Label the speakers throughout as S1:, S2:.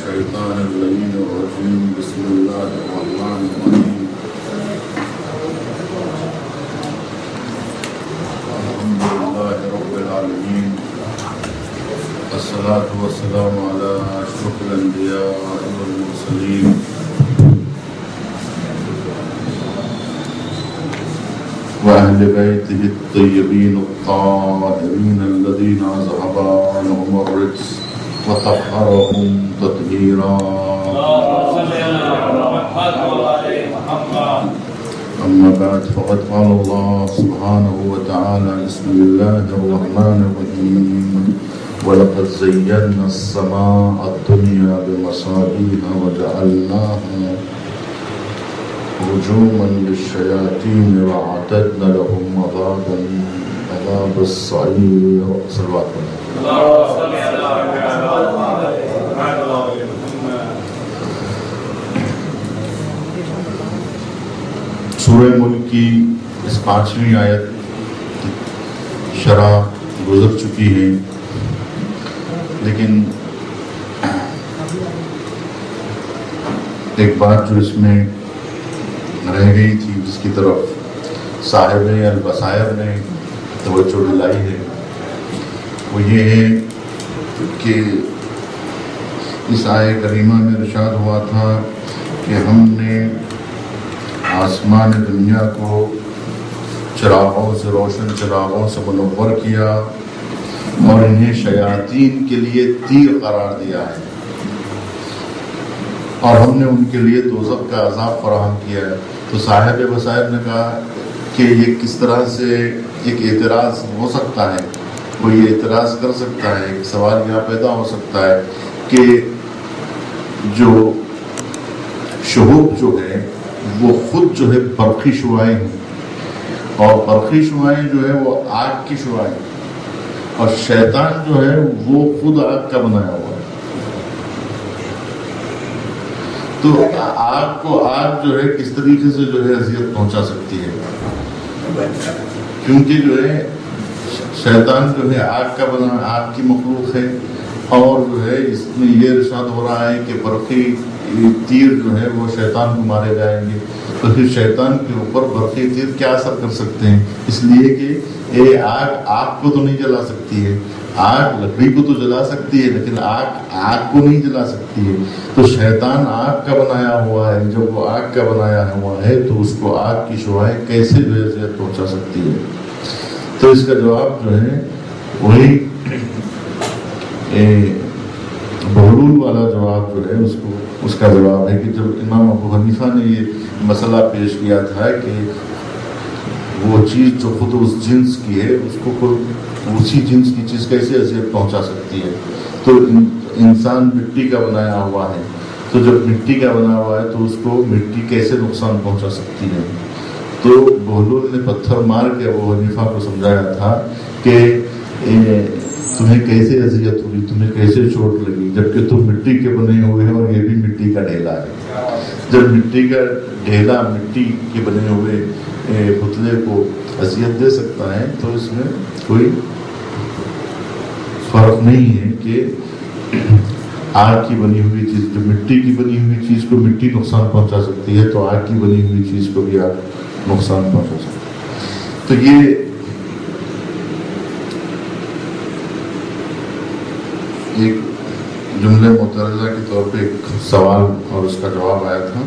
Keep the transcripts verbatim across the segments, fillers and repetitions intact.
S1: الشيطان اللعين الرجيم بسم الله الرحمن الرحيم الحمد لله رب العالمين الصلاة والسلام على أشرف الأنبياء والمرسلين وأهل بيته الطيبين الطاهرين الذين أذهب عنهم الرجس وطهرهم تطهيرا. أما بعد فقد قال الله سبحانه وتعالى بسم الله الرحمن الرحيم ولقد زينا السماء الدنيا بمصابيح وجعلناها رجوما للشياطين وأعتدنا لهم عذابا عذاب السعير. صلوات سورہ ملک کی اس پانچویں آیت شرح گزر چکی ہے، لیکن ایک بات جو اس میں رہ گئی تھی جس کی طرف صاحب البصائر نے توجہ دلائی ہے، وہ یہ ہے کہ اس آیہ کریمہ میں ارشاد ہوا تھا کہ ہم نے آسمان دنیا کو چراغوں سے روشن چراغوں سے منور کیا اور انہیں شیاطین کے لیے تیر قرار دیا ہے، اور ہم نے ان کے لیے دوزخ کا عذاب فراہم کیا ہے۔ تو صاحب بصائر نے کہا کہ یہ کس طرح سے ایک اعتراض ہو سکتا ہے، کوئی یہ اعتراض کر سکتا ہے، ایک سوال یہاں پیدا ہو سکتا ہے کہ جو شہوب جو ہے وہ خود جو ہے برقی شعاعیں ہیں، اور برقی شعاعیں جو ہے وہ آگ کی شعاعیں، اور شیطان جو ہے وہ خود آگ کا بنایا ہوا ہے۔ تو آگ کو آگ جو ہے کس طریقے سے جو ہے اذیت پہنچا سکتی ہے، کیونکہ جو ہے شیطان جو ہے آگ کا بنا آگ کی مخلوق ہے، اور جو ہے اس میں یہ ارشاد ہو رہا ہے کہ برقی تیر جو ہے وہ شیطان کو مارے جائیں گے، تو پھر شیطان کے اوپر برقی تیر کیا اثر کر سکتے ہیں؟ اس لیے کہ یہ آگ آگ کو تو نہیں جلا سکتی ہے، آگ لکڑی کو تو جلا سکتی ہے لیکن آگ آگ کو نہیں جلا سکتی ہے۔ تو شیطان آگ کا بنایا ہوا ہے، جب وہ آگ کا بنایا ہوا ہے تو اس کو آگ کی شعاعیں کیسے جو ہے اذیت پہنچا سکتی ہے؟ تو اس کا جواب جو ہے وہی بحلول والا جواب جو ہے اس کو اس کا جواب ہے کہ جب امام ابو حنیفہ نے یہ مسئلہ پیش کیا تھا کہ وہ چیز جو خود اس جنس کی ہے اس کو اسی جنس کی چیز کیسے اذیت پہنچا سکتی ہے، تو انسان مٹی کا بنایا ہوا ہے، تو جب مٹی کا بنا ہوا ہے تو اس کو مٹی کیسے نقصان پہنچا سکتی ہے؟ تو بہلول نے پتھر مار کے ابو حنیفہ کو سمجھایا تھا کہ تمہیں کیسے اذیت ہوئی، تمہیں کیسے چوٹ لگی، جبکہ تم مٹی کے بنے ہوئے ہیں اور یہ بھی مٹی کا ڈھیلا ہے۔ جب مٹی کا ڈھیلا مٹی کے بنے ہوئے پتلے کو اذیت دے سکتا ہے تو اس میں کوئی فرق نہیں ہے کہ آگ کی بنی ہوئی چیز، جو مٹی کی بنی ہوئی چیز کو مٹی نقصان پہنچا سکتی ہے تو آگ کی بنی ہوئی چیز کو بھی آگ نقصان پہنچا سکتی ہے۔ تو یہ ایک جملے مترجہ کے طور پہ ایک سوال اور اس کا جواب آیا تھا۔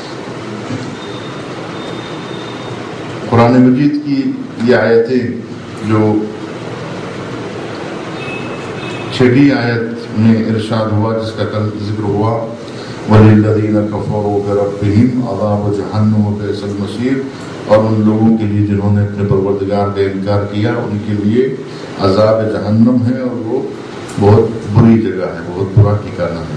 S1: قرآن مجید کی یہ آیتیں جو چھٹی آیت میں ارشاد ہوا جس کا کل ذکر ہوا وَلِلَّذِينَ كَفَرُوا بِرَبِّهِمْ عَذَابُ جَهَنَّمَ وَبِئْسَ الْمَصِيرُ، اور ان لوگوں کے لیے جنہوں نے اپنے پروردگار کا انکار کیا ان کے لیے عذاب جہنم ہے اور وہ بہت بری جگہ ہے، بہت برا ٹھکانہ ہے۔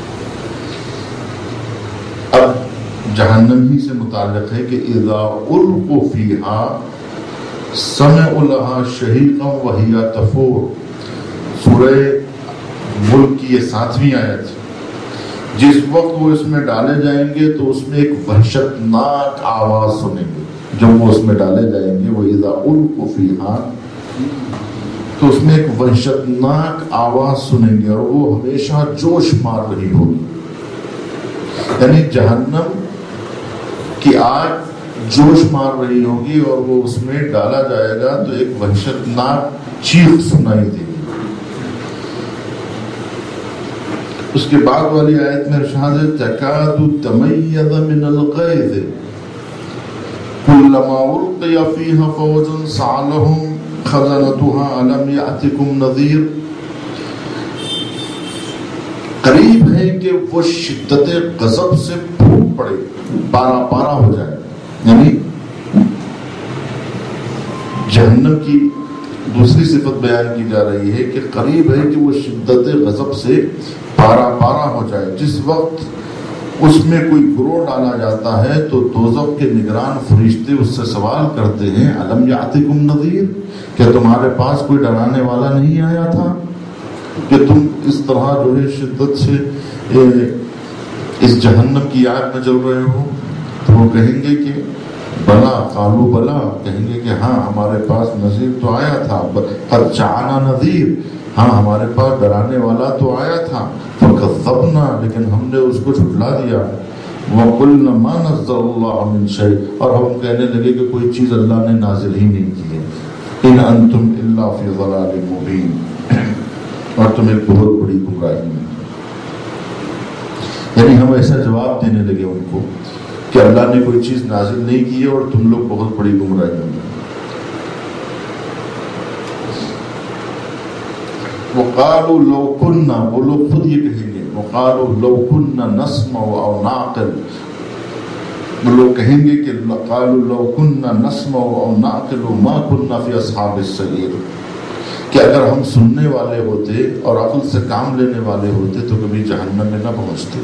S1: اب جہنم ہی سے متعلق ہے کہ اذا القوا فیہا سمعوا لہا شہیقا وہی تفور، سورہ ملک کی یہ ساتویں آیت، جس وقت وہ اس میں ڈالے جائیں گے تو اس میں ایک وحشتناک آواز سنیں گے، جب وہ اس میں ڈالے جائیں گے وہ اذا القوا فیہا تو اس میں ایک وحشتناک آواز سنیں گے اور وہ ہمیشہ جوش مار رہی ہوگی. یعنی جہنم کی آگ جوش مار رہی ہوگی اور وہ اس میں ڈالا جائے گا تو ایک وحشتناک چیخ سنائی دے گی. اس کے بعد والی آیت میں ارشاد ہے تکاد تمیز من الغیظ کلما القی فیہا فوج سألہم خزنتها الم یأتکم نذیر. قریب ہے کہ وہ شدت غضب سے پھوٹ پڑے، پارا پارا ہو جائے. یعنی جہنم کی دوسری صفت بیان کی جا رہی ہے کہ قریب ہے کہ وہ شدت غضب سے پارا پارا ہو جائے. جس وقت اس میں کوئی گروہ ڈالا جاتا ہے تو دوزخ کے نگران فرشتے اس سے سوال کرتے ہیں الم یاتکم نذیر، کیا تمہارے پاس کوئی ڈرانے والا نہیں آیا تھا کہ تم اس طرح جو ہے شدت سے اس جہنم کی آگ میں جل رہے ہو؟ تو وہ کہیں گے کہ بلا، قالو بلا، کہیں گے کہ ہاں ہمارے پاس نذیر تو آیا تھا. قد جاءنا نذیر، ہاں ہمارے پاس ڈرانے والا تو آیا تھا. فکذبنا، لیکن ہم نے اس کو جھٹلا دیا. وقلنا ما نزل اللہ من شیء، اور ہم کہنے لگے کہ کوئی چیز اللہ نے نازل ہی نہیں کی ہے. ان انتم الا فی ضلال مبین، اور تم ایک بہت بڑی گمراہی میں. یعنی ہم ایسا جواب دینے لگے ان کو کہ اللہ نے کوئی چیز نازل نہیں کی ہے اور تم لوگ بہت بڑی گمراہی میں. وقالوا لو كنا، وہ لوگ خود یہ کہیں گے وقالوا لو كنا نسمع او نعقل، وہ لوگ کہیں گے کہ قالوا لو كنا نسمع او نعقل ما كنا في اصحاب السعير، کہ اگر ہم سننے والے ہوتے اور عقل سے کام لینے والے ہوتے تو کبھی جہنم میں نہ پہنچتے.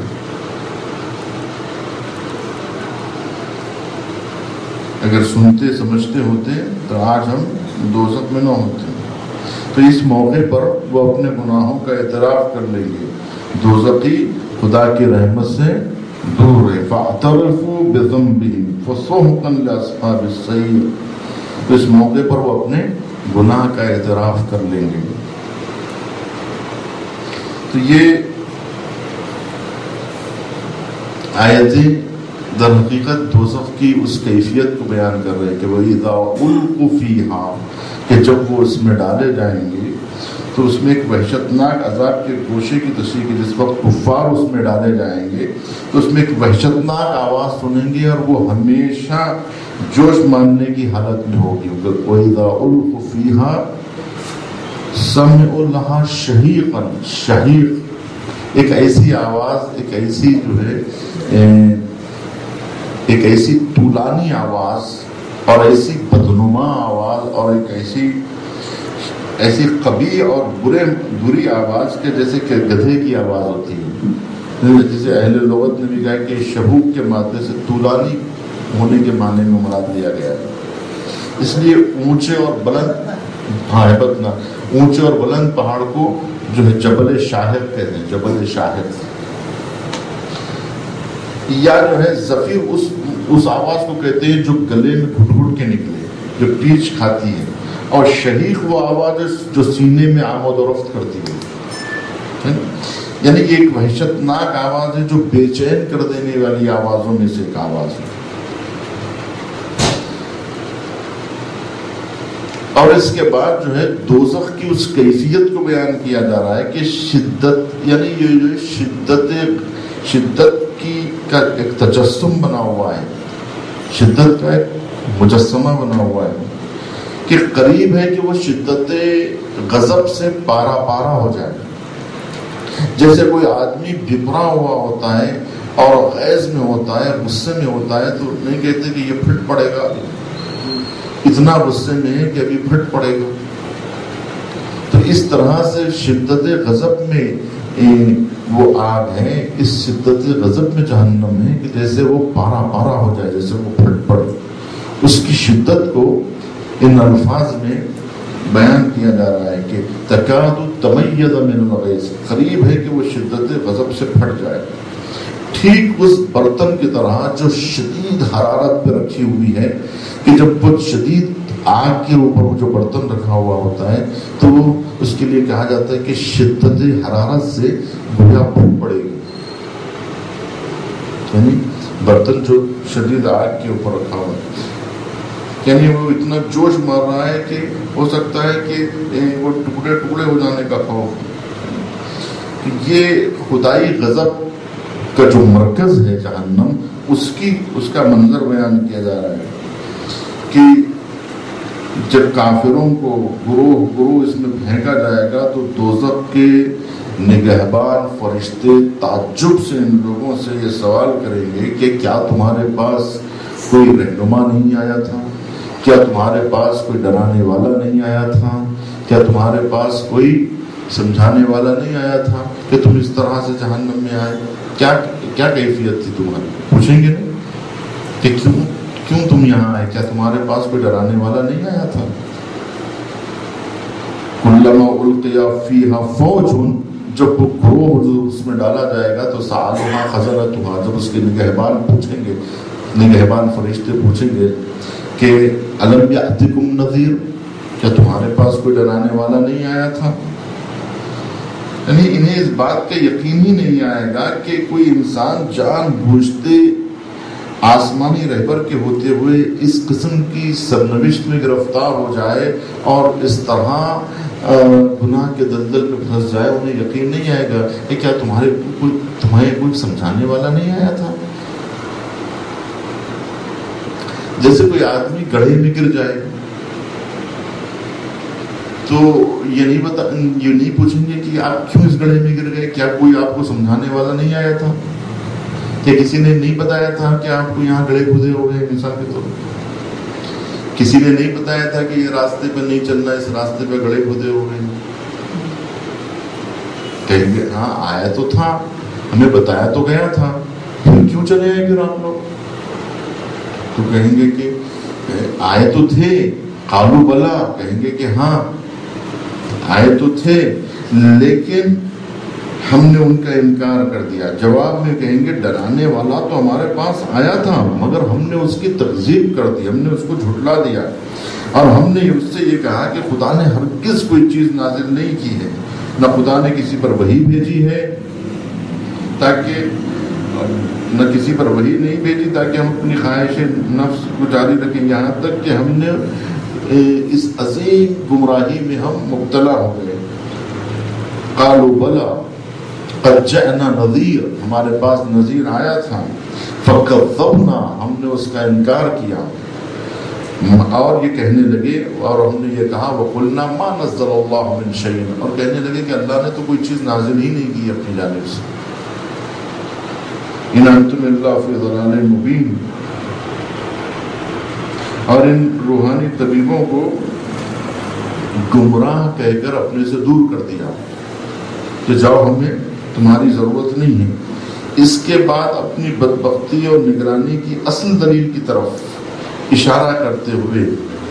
S1: اگر سنتے سمجھتے ہوتے تو آج ہم دوزخ میں نہ ہوتے. تو اس موقع پر وہ اپنے گناہوں کا اعتراف کر لیں گے. دوزخی خدا کی رحمت سے دور ہے. فاعترفوا بذنبهم فسحقا لاصحاب السعیر. تو اس موقع پر وہ اپنے گناہ کا اعتراف کر لیں گے. تو یہ آیتیں در حقیقت دوزخ کی اس کیفیت کو بیان کر رہے ہیں کہ وَإِذَا أُلْقُوا فِيهَا، کہ جب وہ اس میں ڈالے جائیں گے تو اس میں ایک وحشتناک عذاب کے گوشے کی تشریح کی. جس وقت کفار اس میں ڈالے جائیں گے تو اس میں ایک وحشتناک آواز سنیں گے اور وہ ہمیشہ جوش ماننے کی حالت میں ہوگی. وَإِذَا أُلْقُوا فِيهَا سَمِعُوا لَهَا شَهِيقًا، شہیق ایک ایسی آواز، ایک ایسی جو ہے ایک ایسی طولانی آواز اور ایسی بدنما آواز اور ایک ایسی ایسی قبیح اور برے بری آواز کے جیسے کہ گدھے کی آواز ہوتی ہے. جسے اہل لغت نے بھی کہا کہ شہوق کے مادے سے طولانی ہونے کے معنی میں مراد لیا گیا ہے. اس لیے اونچے اور بلند، ہاں ہیبت نہ، اونچے اور بلند پہاڑ کو جو ہے جبل شاہد کہتے ہیں. جبل شاہد یا جو ہے زفیر اس اس آواز کو کہتے ہیں جو گلے میں گھٹ گھٹ کے نکلے، جو پیچ کھاتی ہے. اور شہیق وہ آواز ہے جو سینے میں آمد و رفت کرتی ہے. یعنی یہ ایک وحشتناک آواز ہے جو بے چین کر دینے والی آوازوں میں سے ایک آواز ہے. اور اس کے بعد جو ہے دوزخ کی اس کیفیت کو بیان کیا جا رہا ہے کہ شدت، یعنی یہ جو شدت شدت کی کا ایک تجسم بنا ہوا ہے، شدت کا ایک مجسمہ بنا ہوا ہے کہ قریب ہے کہ وہ شدت غضب سے پارا پارا ہو جائے. جیسے کوئی آدمی بھپرا ہوا ہوتا ہے اور غیظ میں ہوتا ہے، غصے میں ہوتا ہے، تو نہیں کہتے کہ یہ پھٹ پڑے گا، اتنا غصے میں ہے کہ ابھی پھٹ پڑے گا. تو اس طرح سے شدت غضب میں وہ آگ ہے، اس شدت غضب میں جہنم ہے کہ جیسے وہ پارا پارا ہو جائے، جیسے وہ پھٹ پڑے. اس کی شدت کو ان الفاظ میں بیان کیا جا رہا ہے کہ تکاد تمیز من الغیظ، قریب ہے کہ وہ شدت غضب سے پھٹ جائے. ٹھیک اس برتن کی طرح جو شدید حرارت پہ رکھی ہوئی ہے کہ جب وہ شدید آگ کے اوپر جو برتن رکھا ہوا ہوتا ہے تو وہ اس کے لیے کہا جاتا ہے کہ شدت حرارت سے گویا پھٹ پڑے گی، یعنی برتن جو شدید آگ کے اوپر رکھا ہوا ہے، یعنی وہ اتنا جوش مار رہا ہے کہ ہو سکتا ہے کہ وہ ٹکڑے ٹکڑے ہو جانے کا خوف۔ یہ خدائی غضب کا جو مرکز ہے جہنم، اس کی اس کا منظر بیان کیا جا رہا ہے کہ جب کافروں کو گروہ گروہ اس میں پھینکا جائے گا تو دوزخ کے نگہبان فرشتے تعجب سے ان لوگوں سے یہ سوال کریں گے کہ کیا تمہارے پاس کوئی رہنما نہیں آیا تھا؟ کیا تمہارے پاس کوئی ڈرانے والا نہیں آیا تھا؟ کیا تمہارے پاس کوئی سمجھانے والا نہیں آیا تھا کہ تم اس طرح سے جہنم میں آئے؟ کیا کیا کیفیت تھی تمہاری؟ پوچھیں گے نہیں کہ کیوں کیوں تم یہاں آئے؟ کیا تمہارے پاس کوئی ڈرانے والا نہیں آیا تھا؟ کلما القیا فیہا فوج، جب وہ گروہ اس میں ڈالا جائے گا تو سألہا خزنتہا، جب اس کے نگہبان پوچھیں گے، نگہبان فرشتے پوچھیں گے کہ الم یأتکم نذیر، کیا تمہارے پاس کوئی ڈرانے والا نہیں آیا تھا؟ یعنی انہیں اس بات کا یقین ہی نہیں آئے گا کہ کوئی انسان جان بوجھتے آسمانی رہبر کے ہوتے ہوئے اس قسم کی سرنوشت میں گرفتار ہو جائے اور اس طرح گناہ کے دلدل میں پھنس جائے۔ انہیں یقین نہیں آئے گا کہ کیا تمہارے کوئی تمہیں کوئی سمجھانے والا نہیں آیا تھا؟ جیسے کوئی آدمی گڑھے میں گر جائے تو یہ نہیں بتا یہ نہیں پوچھیں گے کہ آپ کیوں اس گڑھے میں گر گئے، کیا کوئی آپ کو سمجھانے والا نہیں آیا تھا؟ کہ کسی نے نہیں بتایا تھا کہ آپ کو یہاں گڑھے کھودے ہو گئے؟ مثال کے طور پر کسی نے نہیں بتایا تھا کہ یہ راستے پہ نہیں چلنا، اس راستے پہ گڑھے کھودے ہو گئے؟ کہیں گے ہاں آیا تو تھا، ہمیں بتایا تو گیا تھا، پھر کیوں چلے آئے پھر آپ لوگ؟ تو کہیں گے کہ آئے تو تھے، قالوا بلا، کہیں گے کہ ہاں آئے تو تھے لیکن ہم نے ان کا انکار کر دیا۔ جواب میں کہیں گے ڈرانے والا تو ہمارے پاس آیا تھا مگر ہم نے اس کی تکذیب کر دی، ہم نے اس کو جھٹلا دیا، اور ہم نے اس سے یہ کہا کہ خدا نے ہرگز کوئی چیز نازل نہیں کی ہے، نہ خدا نے کسی پر وحی بھیجی ہے تاکہ نہ کسی پر وحی نہیں بھیجی تاکہ ہم اپنی خواہش نفس کو جاری رکھیں، یہاں تک کہ ہم نے اس عظیم گمراہی میں ہم مبتلا ہو گئے۔ قالوا بلا قد جاءنا نذیر، ہمارے پاس نذیر آیا تھا، فکذبنا، ہم نے اس کا انکار کیا، اور یہ کہنے لگے اور ہم نے یہ کہا وقلنا ما نزل اللہ من شیء، اور کہنے لگے کہ اللہ نے تو کوئی چیز نازل ہی نہیں کی اپنی جانب سے، ان انتم الا فی ضلال مبین۔ اور ان روحانی طبیبوں کو گمراہ کہہ کر اپنے سے دور کر دیا کہ جاؤ ہمیں تمہاری ضرورت نہیں ہے۔ اس کے بعد اپنی بدبختی اور نگرانی کی اصل دلیل کی طرف اشارہ کرتے ہوئے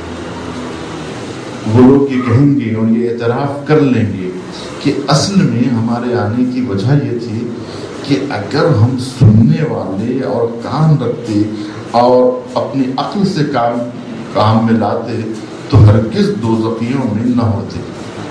S1: وہ لوگ یہ کہیں گے اور یہ اعتراف کر لیں گے کہ اصل میں ہمارے آنے کی وجہ یہ تھی کہ اگر ہم سننے والے اور کان رکھتے اور اپنی عقل سے کام کام میں لاتے تو ہرگز دوزخیوں میں نہ ہوتے۔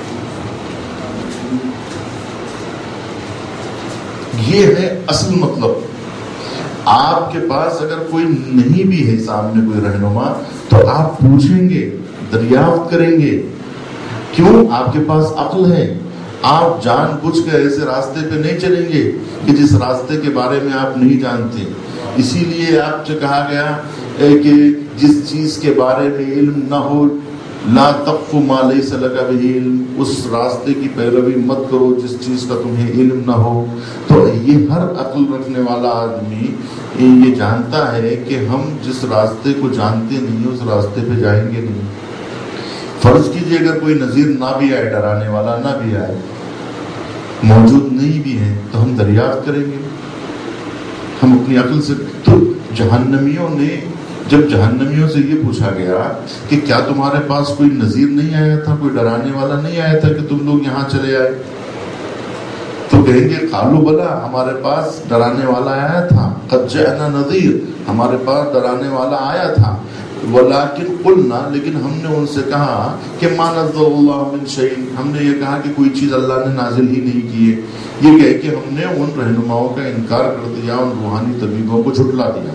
S1: یہ ہے اصل مطلب۔ آپ کے پاس اگر کوئی نہیں بھی ہے سامنے کوئی رہنما تو آپ پوچھیں گے، دریافت کریں گے، کیوں؟ آپ کے پاس عقل ہے، آپ جان بوجھ کے ایسے راستے پہ نہیں چلیں گے کہ جس راستے کے بارے میں آپ نہیں جانتے۔ اسی لیے آپ سے کہا گیا کہ جس چیز کے بارے میں علم نہ ہو لا تقف ما لیس لک بہ علم، اس راستے کی پیروی مت کرو جس چیز کا تمہیں علم نہ ہو۔ تو یہ ہر عقل رکھنے والا آدمی یہ جانتا ہے کہ ہم جس راستے کو جانتے نہیں اس راستے پہ جائیں گے نہیں۔ فرض کیجئے اگر کوئی نذیر نہ بھی آئے، ڈرانے والا نہ بھی آئے، موجود نہیں بھی ہے تو ہم دریافت کریں گے، ہم اپنی عقل سے۔ تو جہنمیوں نے جب جہنمیوں سے یہ پوچھا گیا کہ کیا تمہارے پاس کوئی نذیر نہیں آیا تھا، کوئی ڈرانے والا نہیں آیا تھا کہ تم لوگ یہاں چلے آئے، تو کہیں گے قالوا بلا، ہمارے پاس ڈرانے والا آیا تھا، قد جاءنا نذیر، ہمارے پاس ڈرانے والا آیا تھا، ولیکن قلنا، لیکن ہم نے ان سے کہا کہ ما نزل اللہ من شیء، ہم نے یہ کہا کہ کوئی چیز اللہ نے نازل ہی نہیں کی ہے. یہ کہہ کہ ہم نے ان رہنماؤں کا انکار کر دیا، ان روحانی طبیبوں کو جھٹلا دیا.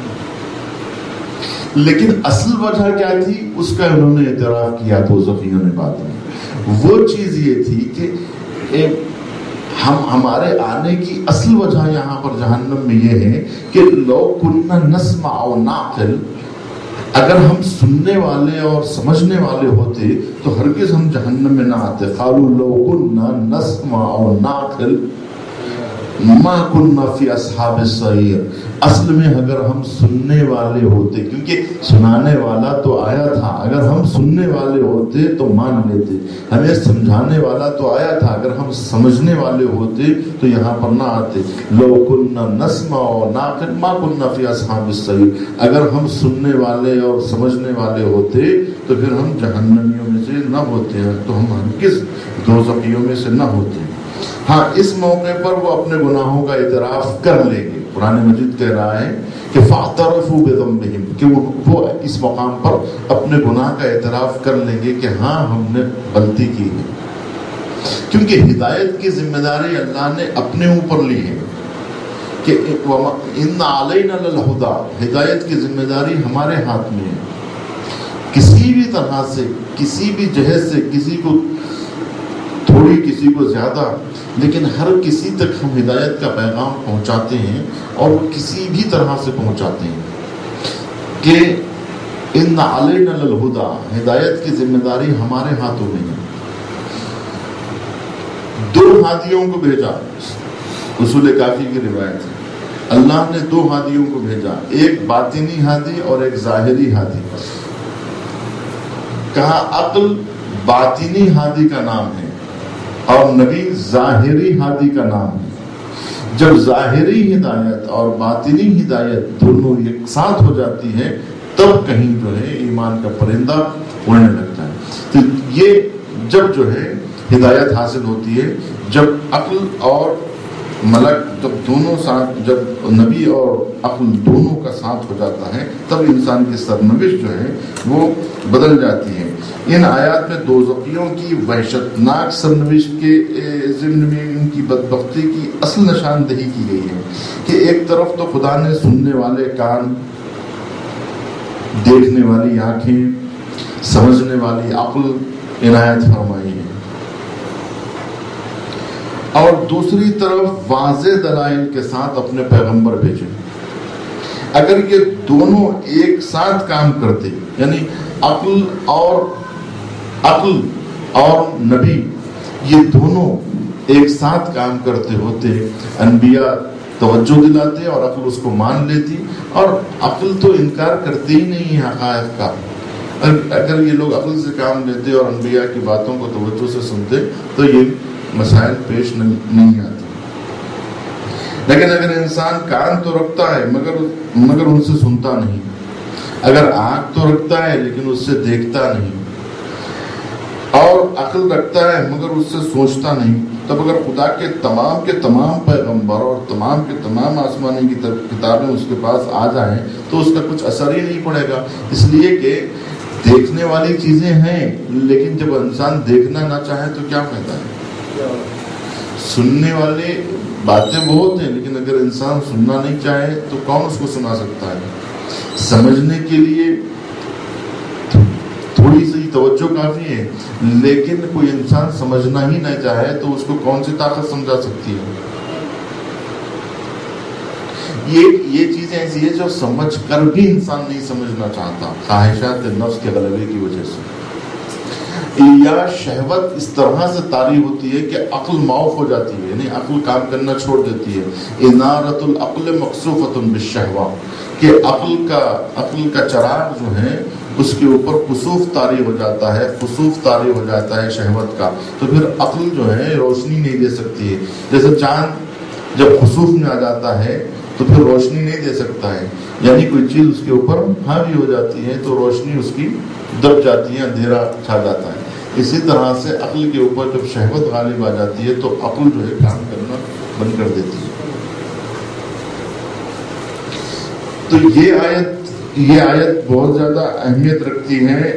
S1: لیکن اصل وجہ کیا تھی اس کا انہوں نے اعتراف کیا دوزخیوں نے بعد میں. وہ چیز یہ تھی کہ ہم ہمارے آنے کی اصل وجہ یہاں پر جہنم میں یہ ہے کہ لو کننا نسمع او نعقل، اگر ہم سننے والے اور سمجھنے والے ہوتے تو ہرگز ہم جہنم میں نہ آتے. قالوا لو کننا نسمع او نعقل ما کننا فی اصحاب السعیر. اصل میں اگر ہم سننے والے ہوتے، کیونکہ سنانے والا تو آیا تھا، اگر ہم سننے والے ہوتے تو مان لیتے. ہمیں سمجھانے والا تو آیا تھا، اگر ہم سمجھنے والے ہوتے تو یہاں پر نہ آتے. لو کننا نسمع و نعقل ما کننا فی اصحاب السعیر. اگر ہم سننے والے اور سمجھنے والے ہوتے تو پھر ہم جہنمیوں میں سے نہ ہوتے ہیں، تو ہم ہرگز دوزخیوں میں سے نہ ہوتے. ہاں، اس موقع پر وہ اپنے گناہوں کا اعتراف کر لیں گے. قرآن مجید کہہ رہا ہے کہ فاعترفوا بذنبہم، کہ وہ اس مقام پر اپنے گناہ کا اعتراف کر لیں گے کہ ہاں ہم نے غلطی کی ہے. کیونکہ ہدایت کی ذمہ داری اللہ نے اپنے اوپر لی ہے کہ ان علینا للہدی، ہدایت کی ذمہ داری ہمارے ہاتھ میں ہے. کسی بھی طرح سے، کسی بھی جہت سے، کسی کو تھوڑی کسی کو زیادہ، لیکن ہر کسی تک ہم ہدایت کا پیغام پہنچاتے ہیں، اور کسی بھی طرح سے پہنچاتے ہیں کہ ان علینا للہدی، ہدایت کی ذمہ داری ہمارے ہاتھوں میں ہے. دو ہادیوں کو بھیجا، اصول کافی کی روایت ہے. اللہ نے دو ہادیوں کو بھیجا، ایک باطنی ہادی اور ایک ظاہری ہادی. کہا عقل باطنی ہادی کا نام ہے اور نبی ظاہری ہادی کا نام ہے. جب ظاہری ہدایت اور باطنی ہدایت دونوں ایک ساتھ ہو جاتی ہے تب کہیں جو ہے ایمان کا پرندہ اڑنے لگتا ہے. تو یہ جب جو ہے ہدایت حاصل ہوتی ہے، جب عقل اور ملک جب دونوں ساتھ، جب نبی اور عقل دونوں کا ساتھ ہو جاتا ہے تب انسان کی سرنوشت جو ہے وہ بدل جاتی ہے. ان آیات میں دوزخیوں کی وحشتناک سرنوشت کے ضمن میں ان کی بدبختی کی اصل نشاندہی کی گئی ہے کہ ایک طرف تو خدا نے سننے والے کان، دیکھنے والی آنکھیں، سمجھنے والی عقل عنایت فرمائی ہے، اور دوسری طرف واضح دلائل کے ساتھ اپنے پیغمبر بھیجے. اگر یہ دونوں ایک ساتھ کام کرتے، یعنی عقل اور عقل اور نبی یہ دونوں ایک ساتھ کام کرتے ہوتے، انبیاء توجہ دلاتے اور عقل اس کو مان لیتی. اور عقل تو انکار کرتے ہی نہیں ہے حقائق کا. اگر یہ لوگ عقل سے کام لیتے اور انبیاء کی باتوں کو توجہ سے سنتے تو یہ مسائل پیش نہیں آتے. لیکن اگر انسان کان تو رکھتا ہے مگر مگر ان سے سنتا نہیں، اگر آنکھ تو رکھتا ہے لیکن اس سے دیکھتا نہیں، اور عقل رکھتا ہے مگر اس سے سوچتا نہیں، تب اگر خدا کے تمام کے تمام پیغمبر اور تمام کے تمام آسمانی کی کتابیں اس کے پاس آ جائیں تو اس کا کچھ اثر ہی نہیں پڑے گا. اس لیے کہ دیکھنے والی چیزیں ہیں، لیکن جب انسان دیکھنا نہ چاہے تو کیا فائدہ ہے. سننے والے باتیں بہت ہیں، لیکن اگر انسان سننا نہیں چاہے تو کون اس کو سنا سکتا ہے. سمجھنے کے لیے تھوڑی سی توجہ کافی ہے، لیکن کوئی انسان سمجھنا ہی نہ چاہے تو اس کو کون سی طاقت سمجھا سکتی ہے. یہ یہ چیزیں ایسی ہے جو سمجھ کر بھی انسان نہیں سمجھنا چاہتا، خواہشات نفس کے غلبے کی وجہ سے. یا شہوت اس طرح سے طاری ہوتی ہے کہ عقل معاف ہو جاتی ہے، یعنی عقل کام کرنا چھوڑ دیتی ہے. انارت العقل مقصوفۃ بالشہوہ، کہ عقل کا عقل کا چراغ جو ہے اس کے اوپر خسوف طاری ہو جاتا ہے، خسوف طاری ہو جاتا ہے شہوت کا، تو پھر عقل جو ہے روشنی نہیں دے سکتی ہے. جیسے چاند جب خسوف میں آ جاتا ہے تو پھر روشنی نہیں دے سکتا ہے، یعنی کوئی چیز اس کے اوپر حاوی ہو جاتی ہے تو روشنی اس کی دب جاتی ہے، اندھیرا چھا جاتا ہے. اسی طرح سے عقل کے اوپر جب شہوت غالب آ جاتی ہے تو عقل جو ہے کام کرنا بند کر دیتی ہے. تو یہ آیت یہ آیت بہت زیادہ اہمیت رکھتی ہے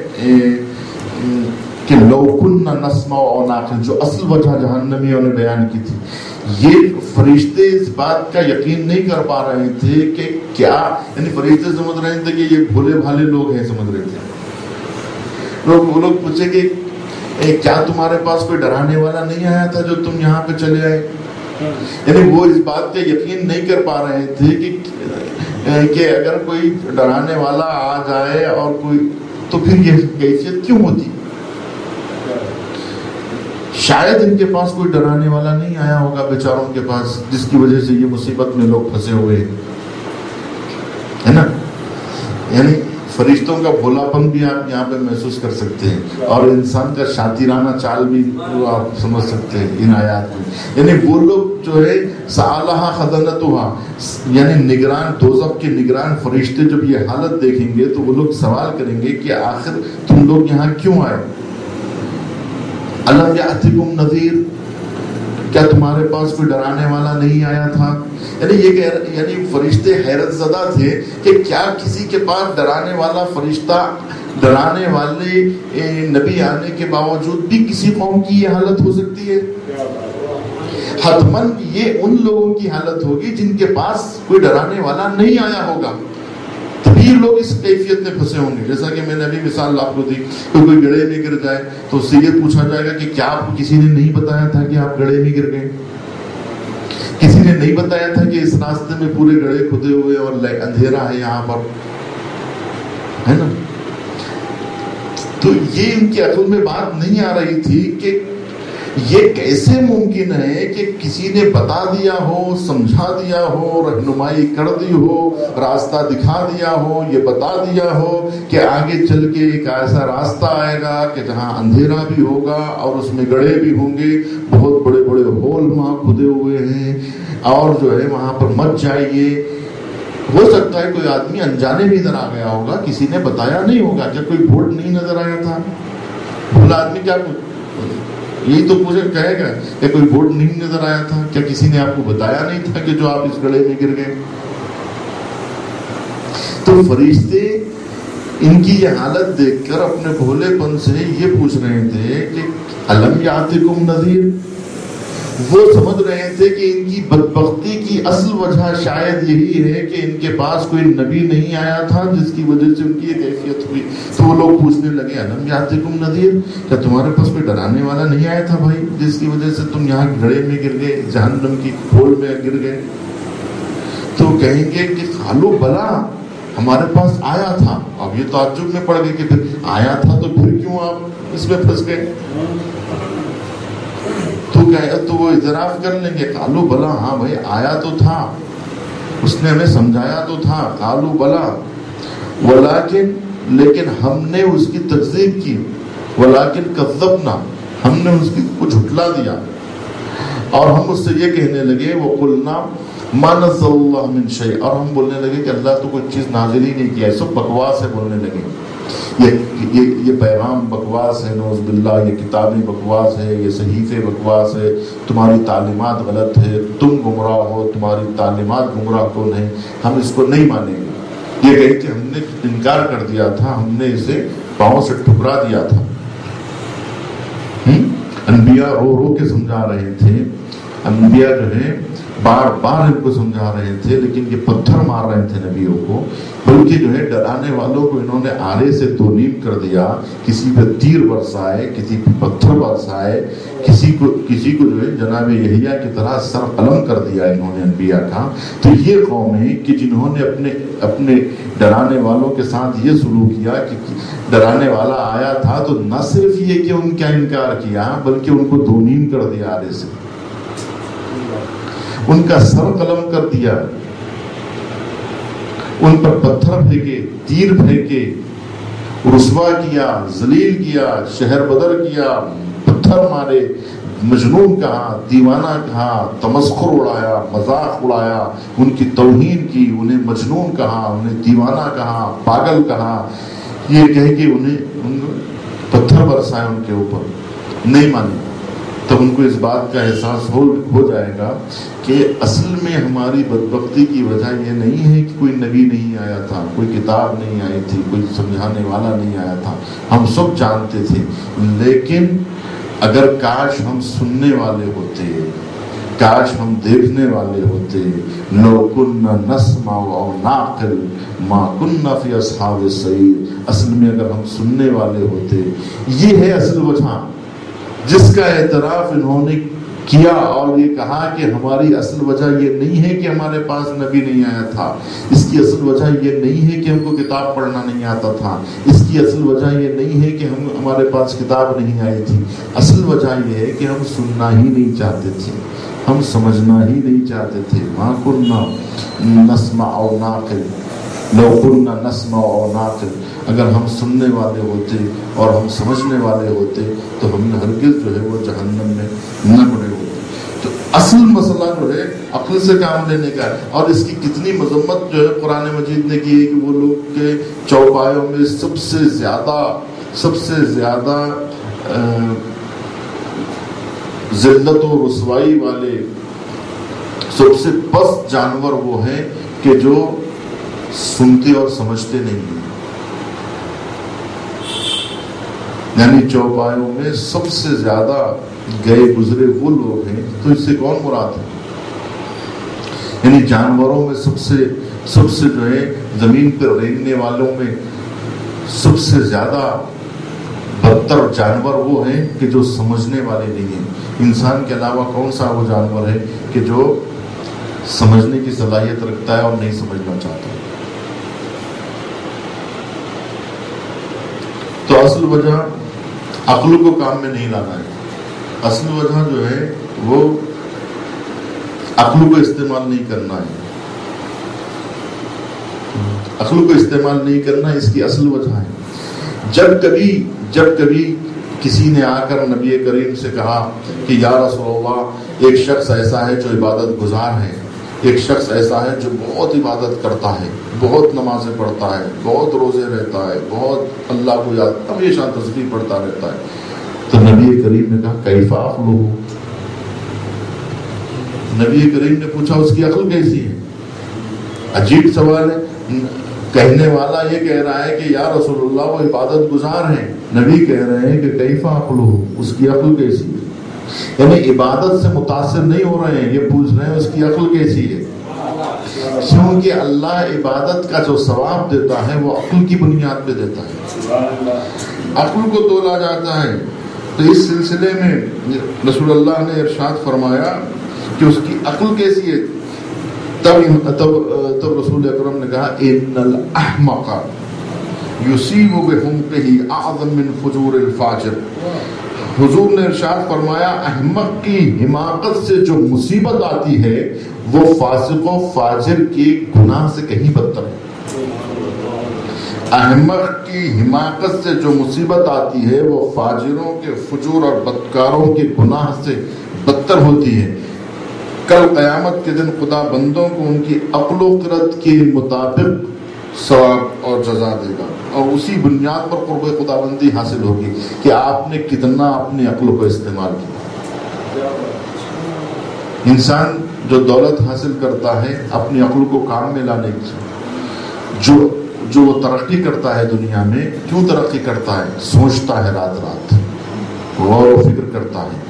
S1: کہ لو کننا نسمع و نعقل، جو اصل وجہ جہنمیوں نے بیان کی تھی. یہ فرشتے اس بات کا یقین نہیں کر پا رہے تھے کہ کیا، یعنی فرشتے سمجھ رہے تھے کہ یہ بھولے بھالے لوگ ہیں، سمجھ رہے تھے. لوگ وہ لوگ پوچھے کہ کیا تمہارے پاس کوئی ڈرانے والا نہیں آیا تھا جو تم یہاں پہ چلے آئے؟ یعنی وہ اس بات کا یقین نہیں کر پا رہے تھے کہ کہ اگر کوئی ڈرانے والا آ جائے اور کوئی، تو پھر یہ کیفیت کیوں ہوتی؟ شاید ان کے پاس کوئی ڈرانے والا نہیں آیا ہوگا بیچاروں کے پاس، جس کی وجہ سے یہ مصیبت میں لوگ پھنسے ہوئے ہیں، ہے نا. یعنی فرشتوں کا بھولا پن بھی آپ یہاں پہ محسوس کر سکتے ہیں، اور انسان کا شاطرانہ چال بھی آپ سمجھ سکتے ہیں ان آیات میں. یعنی وہ لوگ جو ہے سالہا خزنتہا، یعنی نگران دوزخ کے نگران فرشتے جب یہ حالت دیکھیں گے تو وہ لوگ سوال کریں گے کہ آخر تم لوگ یہاں کیوں آئے؟ الم یاتکم نذیر، کیا تمہارے پاس کوئی ڈرانے والا نہیں آیا تھا؟ یعنی یہ کہ یعنی فرشتے حیرت زدہ تھے کہ کیا کسی کے پاس ڈرانے والا فرشتہ، ڈرانے والے نبی آنے کے باوجود بھی کسی قوم کی یہ حالت ہو سکتی ہے؟ حتماً یہ ان لوگوں کی حالت ہوگی جن کے پاس کوئی ڈرانے والا نہیں آیا ہوگا، تبھی لوگ اس کیفیت میں پھنسے ہوں گے. جیسا کہ میں نے ابھی مثال آپ کو دی کہ کوئی گڑھے میں گر جائے تو اس سے یہ پوچھا جائے گا کہ کیا آپ کو کسی نے نہیں بتایا تھا کہ آپ گڑھے میں گر گئے؟ کسی نے نہیں بتایا تھا کہ اس راستے میں پورے گڑھے کھدے ہوئے اور اندھیرا ہے یہاں پر، ہے نا. تو یہ ان کی عقل میں بات نہیں آ رہی تھی کہ یہ کیسے ممکن ہے کہ کسی نے بتا دیا ہو، سمجھا دیا ہو، رہنمائی کر دی ہو، راستہ دکھا دیا ہو، یہ بتا دیا ہو کہ آگے چل کے ایک ایسا راستہ آئے گا کہ جہاں اندھیرا بھی ہوگا اور اس میں گڑھے بھی ہوں گے، بہت بڑے بڑے ہول وہاں کھدے ہوئے ہیں، اور جو ہے وہاں پر مت جائیے. ہو سکتا ہے کوئی آدمی انجانے بھی ادھر آ گیا ہوگا، کسی نے بتایا نہیں ہوگا. کیا کوئی بورڈ نہیں نظر آیا تھا؟ بھولا آدمی کیا یہی تو مجھے کہے گا کہ کوئی بورڈ نہیں نظر آیا تھا؟ کیا کسی نے آپ کو بتایا نہیں تھا کہ جو آپ اس گڑھے میں گر گئے؟ تو فرشتے ان کی یہ حالت دیکھ کر اپنے بھولے پن سے یہ پوچھ رہے تھے کہ الم یاتکم نذیر. وہ سمجھ رہے تھے کہ ان کی بدبختی کی اصل وجہ شاید یہی ہے کہ ان کے پاس کوئی نبی نہیں آیا تھا، جس کی وجہ سے ان کی یہ کیفیت ہوئی. تو وہ لوگ پوچھنے لگے الم یاتکم نذیر، کیا تمہارے پاس کوئی ڈرانے والا نہیں آیا تھا بھائی، جس کی وجہ سے تم یہاں گڑھے میں گر گئے، جہنم کی کھول میں گر گئے؟ تو کہیں گے کہ قالوا بلا، ہمارے پاس آیا تھا. اب یہ تعجب میں پڑ گئے کہ پھر آیا تھا تو پھر کیوں آپ اس میں پھنس گئے؟ تو تو وہ اعتراف کر لیں گے قالوا بلا، ہاں بھائی آیا تو تھا، اس نے ہمیں سمجھایا تو تھا. قالوا بلا ولیکن، لیکن ہم نے اس کی تکذیب کی. ولیکن کذبنا، ہم نے اس کی کو جھٹلا دیا. اور ہم اس سے یہ کہنے لگے وقلنا ما نزل اللہ من شیء، اور ہم بولنے لگے کہ اللہ تو کوئی چیز نازل ہی نہیں کیا، سب بکواس ہے. بولنے لگے یہ یہ یہ پیغام بکواس ہے، نعوذ باللہ، یہ کتابیں بکواس ہے، یہ صحیفے بکواس ہے، تمہاری تعلیمات غلط ہے، تم گمراہ ہو، تمہاری تعلیمات گمراہ کون ہے، ہم اس کو نہیں مانیں گے. یہ کہتے ہم نے انکار کر دیا تھا، ہم نے اسے پاؤں سے ٹھکرا دیا تھا. انبیاء رو رو کے سمجھا رہے تھے، انبیاء جو ہے بار بار ان کو سمجھا رہے تھے، لیکن یہ پتھر مار رہے تھے نبیوں کو. بلکہ جو ہے ڈرانے والوں کو انہوں نے آرے سے دو نیم کر دیا، کسی پہ تیر برسائے، کسی پہ پتھر برسائے، کسی کو کسی کو جو ہے جناب یحییٰ کی طرح سر قلم کر دیا انہوں نے انبیاء کا. تو یہ قوم ہے کہ جنہوں نے اپنے اپنے ڈرانے والوں کے ساتھ یہ سلوک کیا کہ ڈرانے والا آیا تھا تو نہ صرف یہ کہ ان کا انکار کیا، بلکہ ان کو دو نیم کر دیا، آرے سے ان کا سر قلم کر دیا، ان پر پتھر پھینکے، تیر پھینکے، رسوا کیا، ذلیل کیا، شہر بدر کیا، پتھر مارے، مجنون کہا، دیوانہ کہا، تمسخر اڑایا، مذاق اڑایا، ان کی توہین کی، انہیں مجنون کہا، انہیں دیوانہ کہا، پاگل کہا. یہ کہہ کے انہیں پتھر برسائے ان کے اوپر، نہیں مانے. تب ان کو اس بات کا احساس ہو ہو جائے گا کہ اصل میں ہماری بدبختی کی وجہ یہ نہیں ہے کہ کوئی نبی نہیں آیا تھا، کوئی کتاب نہیں آئی تھی، کوئی سمجھانے والا نہیں آیا تھا، ہم سب جانتے تھے، لیکن اگر کاش ہم سننے والے ہوتے، کاش ہم دیکھنے والے ہوتے، لو کنا نسمع او نعقل ما کنا فی اصحاب السعیر، اصل میں اگر ہم سننے والے ہوتے، یہ ہے اصل وجہ جس کا اعتراف انہوں نے کیا اور یہ کہا کہ ہماری اصل وجہ یہ نہیں ہے کہ ہمارے پاس نبی نہیں آیا تھا، اس کی اصل وجہ یہ نہیں ہے کہ ہم کو کتاب پڑھنا نہیں آتا تھا، اس کی اصل وجہ یہ نہیں ہے کہ ہم ہمارے پاس کتاب نہیں آئی تھی، اصل وجہ یہ ہے کہ ہم سننا ہی نہیں چاہتے تھے، ہم سمجھنا ہی نہیں چاہتے تھے۔ ما کننا نسمع او نعقل لو کننا نسمع او نعقل، اگر ہم سننے والے ہوتے اور ہم سمجھنے والے ہوتے تو ہم نے ہرگز جو ہے وہ جہنم میں نہ پڑے ہوتے۔ تو اصل مسئلہ جو ہے عقل سے کام لینے کا ہے، اور اس کی کتنی مذمت جو ہے قرآن مجید نے کی ہے کہ وہ لوگ کے چوپایوں میں سب سے زیادہ سب سے زیادہ ذلت و رسوائی والے سب سے پست جانور وہ ہیں کہ جو سنتے اور سمجھتے نہیں ہیں، یعنی چوپایوں میں سب سے زیادہ گئے گزرے وہ لوگ ہیں، تو اس سے کون مراد ہے؟ یعنی جانوروں میں سب سے سب سے جو ہے زمین پر رینگنے والوں میں سب سے زیادہ بدتر جانور وہ ہیں کہ جو سمجھنے والے نہیں ہیں۔ انسان کے علاوہ کون سا وہ جانور ہے کہ جو سمجھنے کی صلاحیت رکھتا ہے اور نہیں سمجھنا چاہتا؟ تو اصل وجہ عقل کو کام میں نہیں لانا ہے، اصل وجہ جو ہے وہ عقل کو استعمال نہیں کرنا ہے، عقل کو استعمال نہیں کرنا اس کی اصل وجہ ہے۔ جب کبھی جب کبھی کسی نے آ کر نبی کریم سے کہا کہ یا رسول اللہ، ایک شخص ایسا ہے جو عبادت گزار ہے، ایک شخص ایسا ہے جو بہت عبادت کرتا ہے، بہت نمازیں پڑھتا ہے، بہت روزے رہتا ہے، بہت اللہ کو یاد ہمیشہ تسبیح پڑھتا رہتا ہے، تو نبی کریم نے کہا کیف عقلہ، نبی کریم نے پوچھا اس کی عقل کیسی ہے؟ عجیب سوال ہے، کہنے والا یہ کہہ رہا ہے کہ یا رسول اللہ وہ عبادت گزار ہیں، نبی کہہ رہے ہیں کہ کیف عقلہ، اس کی عقل کیسی ہے؟ یعنی عبادت سے متاثر نہیں ہو رہے ہیں، یہ پوچھ رہے ہیں اس کی عقل کیسی ہے، کیونکہ اللہ عبادت کا جو ثواب دیتا ہے وہ عقل کی بنیاد پہ دیتا ہے، عقل کو تولا جاتا ہے۔ تو اس سلسلے میں رسول اللہ نے ارشاد فرمایا کہ اس کی عقل کیسی ہے، تب تب تب رسول اکرم نے کہا ان الاحمق یصیب بحمقہ اعظم من فجور الفاجر، حضور نے ارشاد فرمایا احمق کی حماقت سے جو مصیبت آتی ہے وہ فاسق و فاجر کے گناہ سے کہیں بدتر ہے، احمق کی حماقت سے جو مصیبت آتی ہے وہ فاجروں کے فجور اور بدکاروں کے گناہ سے بدتر ہوتی ہے۔ کل قیامت کے دن خدا بندوں کو ان کی عقل و قدرت کے مطابق ثواب اور جزا دے گا، اور اسی بنیاد پر قرب خدا بندی حاصل ہوگی کہ آپ نے کتنا اپنی عقل کو استعمال کیا۔ انسان جو دولت حاصل کرتا ہے اپنی عقل کو کام میں لانے کی، جو جو وہ ترقی کرتا ہے دنیا میں، کیوں ترقی کرتا ہے؟ سوچتا ہے رات رات، غور و فکر کرتا ہے،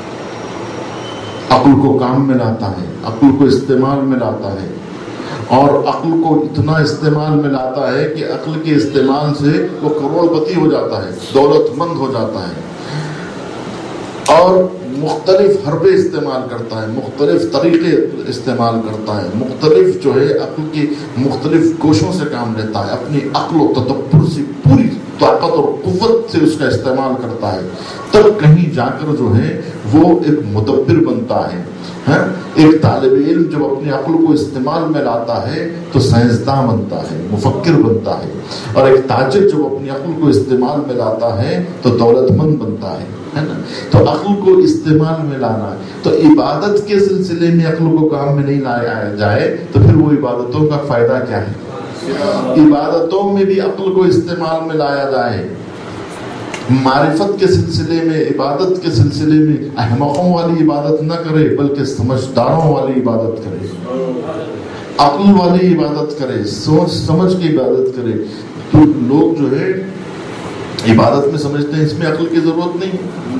S1: عقل کو کام میں لاتا ہے، عقل کو استعمال میں لاتا ہے، اور عقل کو اتنا استعمال میں لاتا ہے کہ عقل کے استعمال سے وہ کروڑ پتی ہو جاتا ہے، دولت مند ہو جاتا ہے، اور مختلف حربے استعمال کرتا ہے، مختلف طریقے استعمال کرتا ہے، مختلف جو ہے عقل کی مختلف گوشوں سے کام لیتا ہے، اپنی عقل و تدبر سے پوری طاقت اور قوت سے اس کا استعمال کرتا ہے، تب کہیں جا کر جو ہے وہ ایک مدبر بنتا ہے۔ ہاں، ایک طالب علم جب اپنی عقل کو استعمال میں لاتا ہے تو سائنسداں بنتا ہے، مفکر بنتا ہے، اور ایک تاجر جب اپنی عقل کو استعمال میں لاتا ہے تو دولت مند بنتا ہے، ہے نا؟ تو عقل کو استعمال میں لانا ہے۔ تو عبادت کے سلسلے میں عقل کو کام میں نہیں لایا جائے تو پھر وہ عبادتوں کا فائدہ کیا ہے؟ عبادتوں میں بھی عقل کو استعمال میں لایا جائے معرفت کے سلسلے میں، عبادت کے سلسلے میں احمقوں والی عبادت نہ کرے بلکہ سمجھداروں والی عبادت کرے، عقل والی عبادت کرے، سوچ سمجھ کی عبادت کرے. تو لوگ جو ہے عبادت میں سمجھتے ہیں اس میں عقل کی ضرورت نہیں،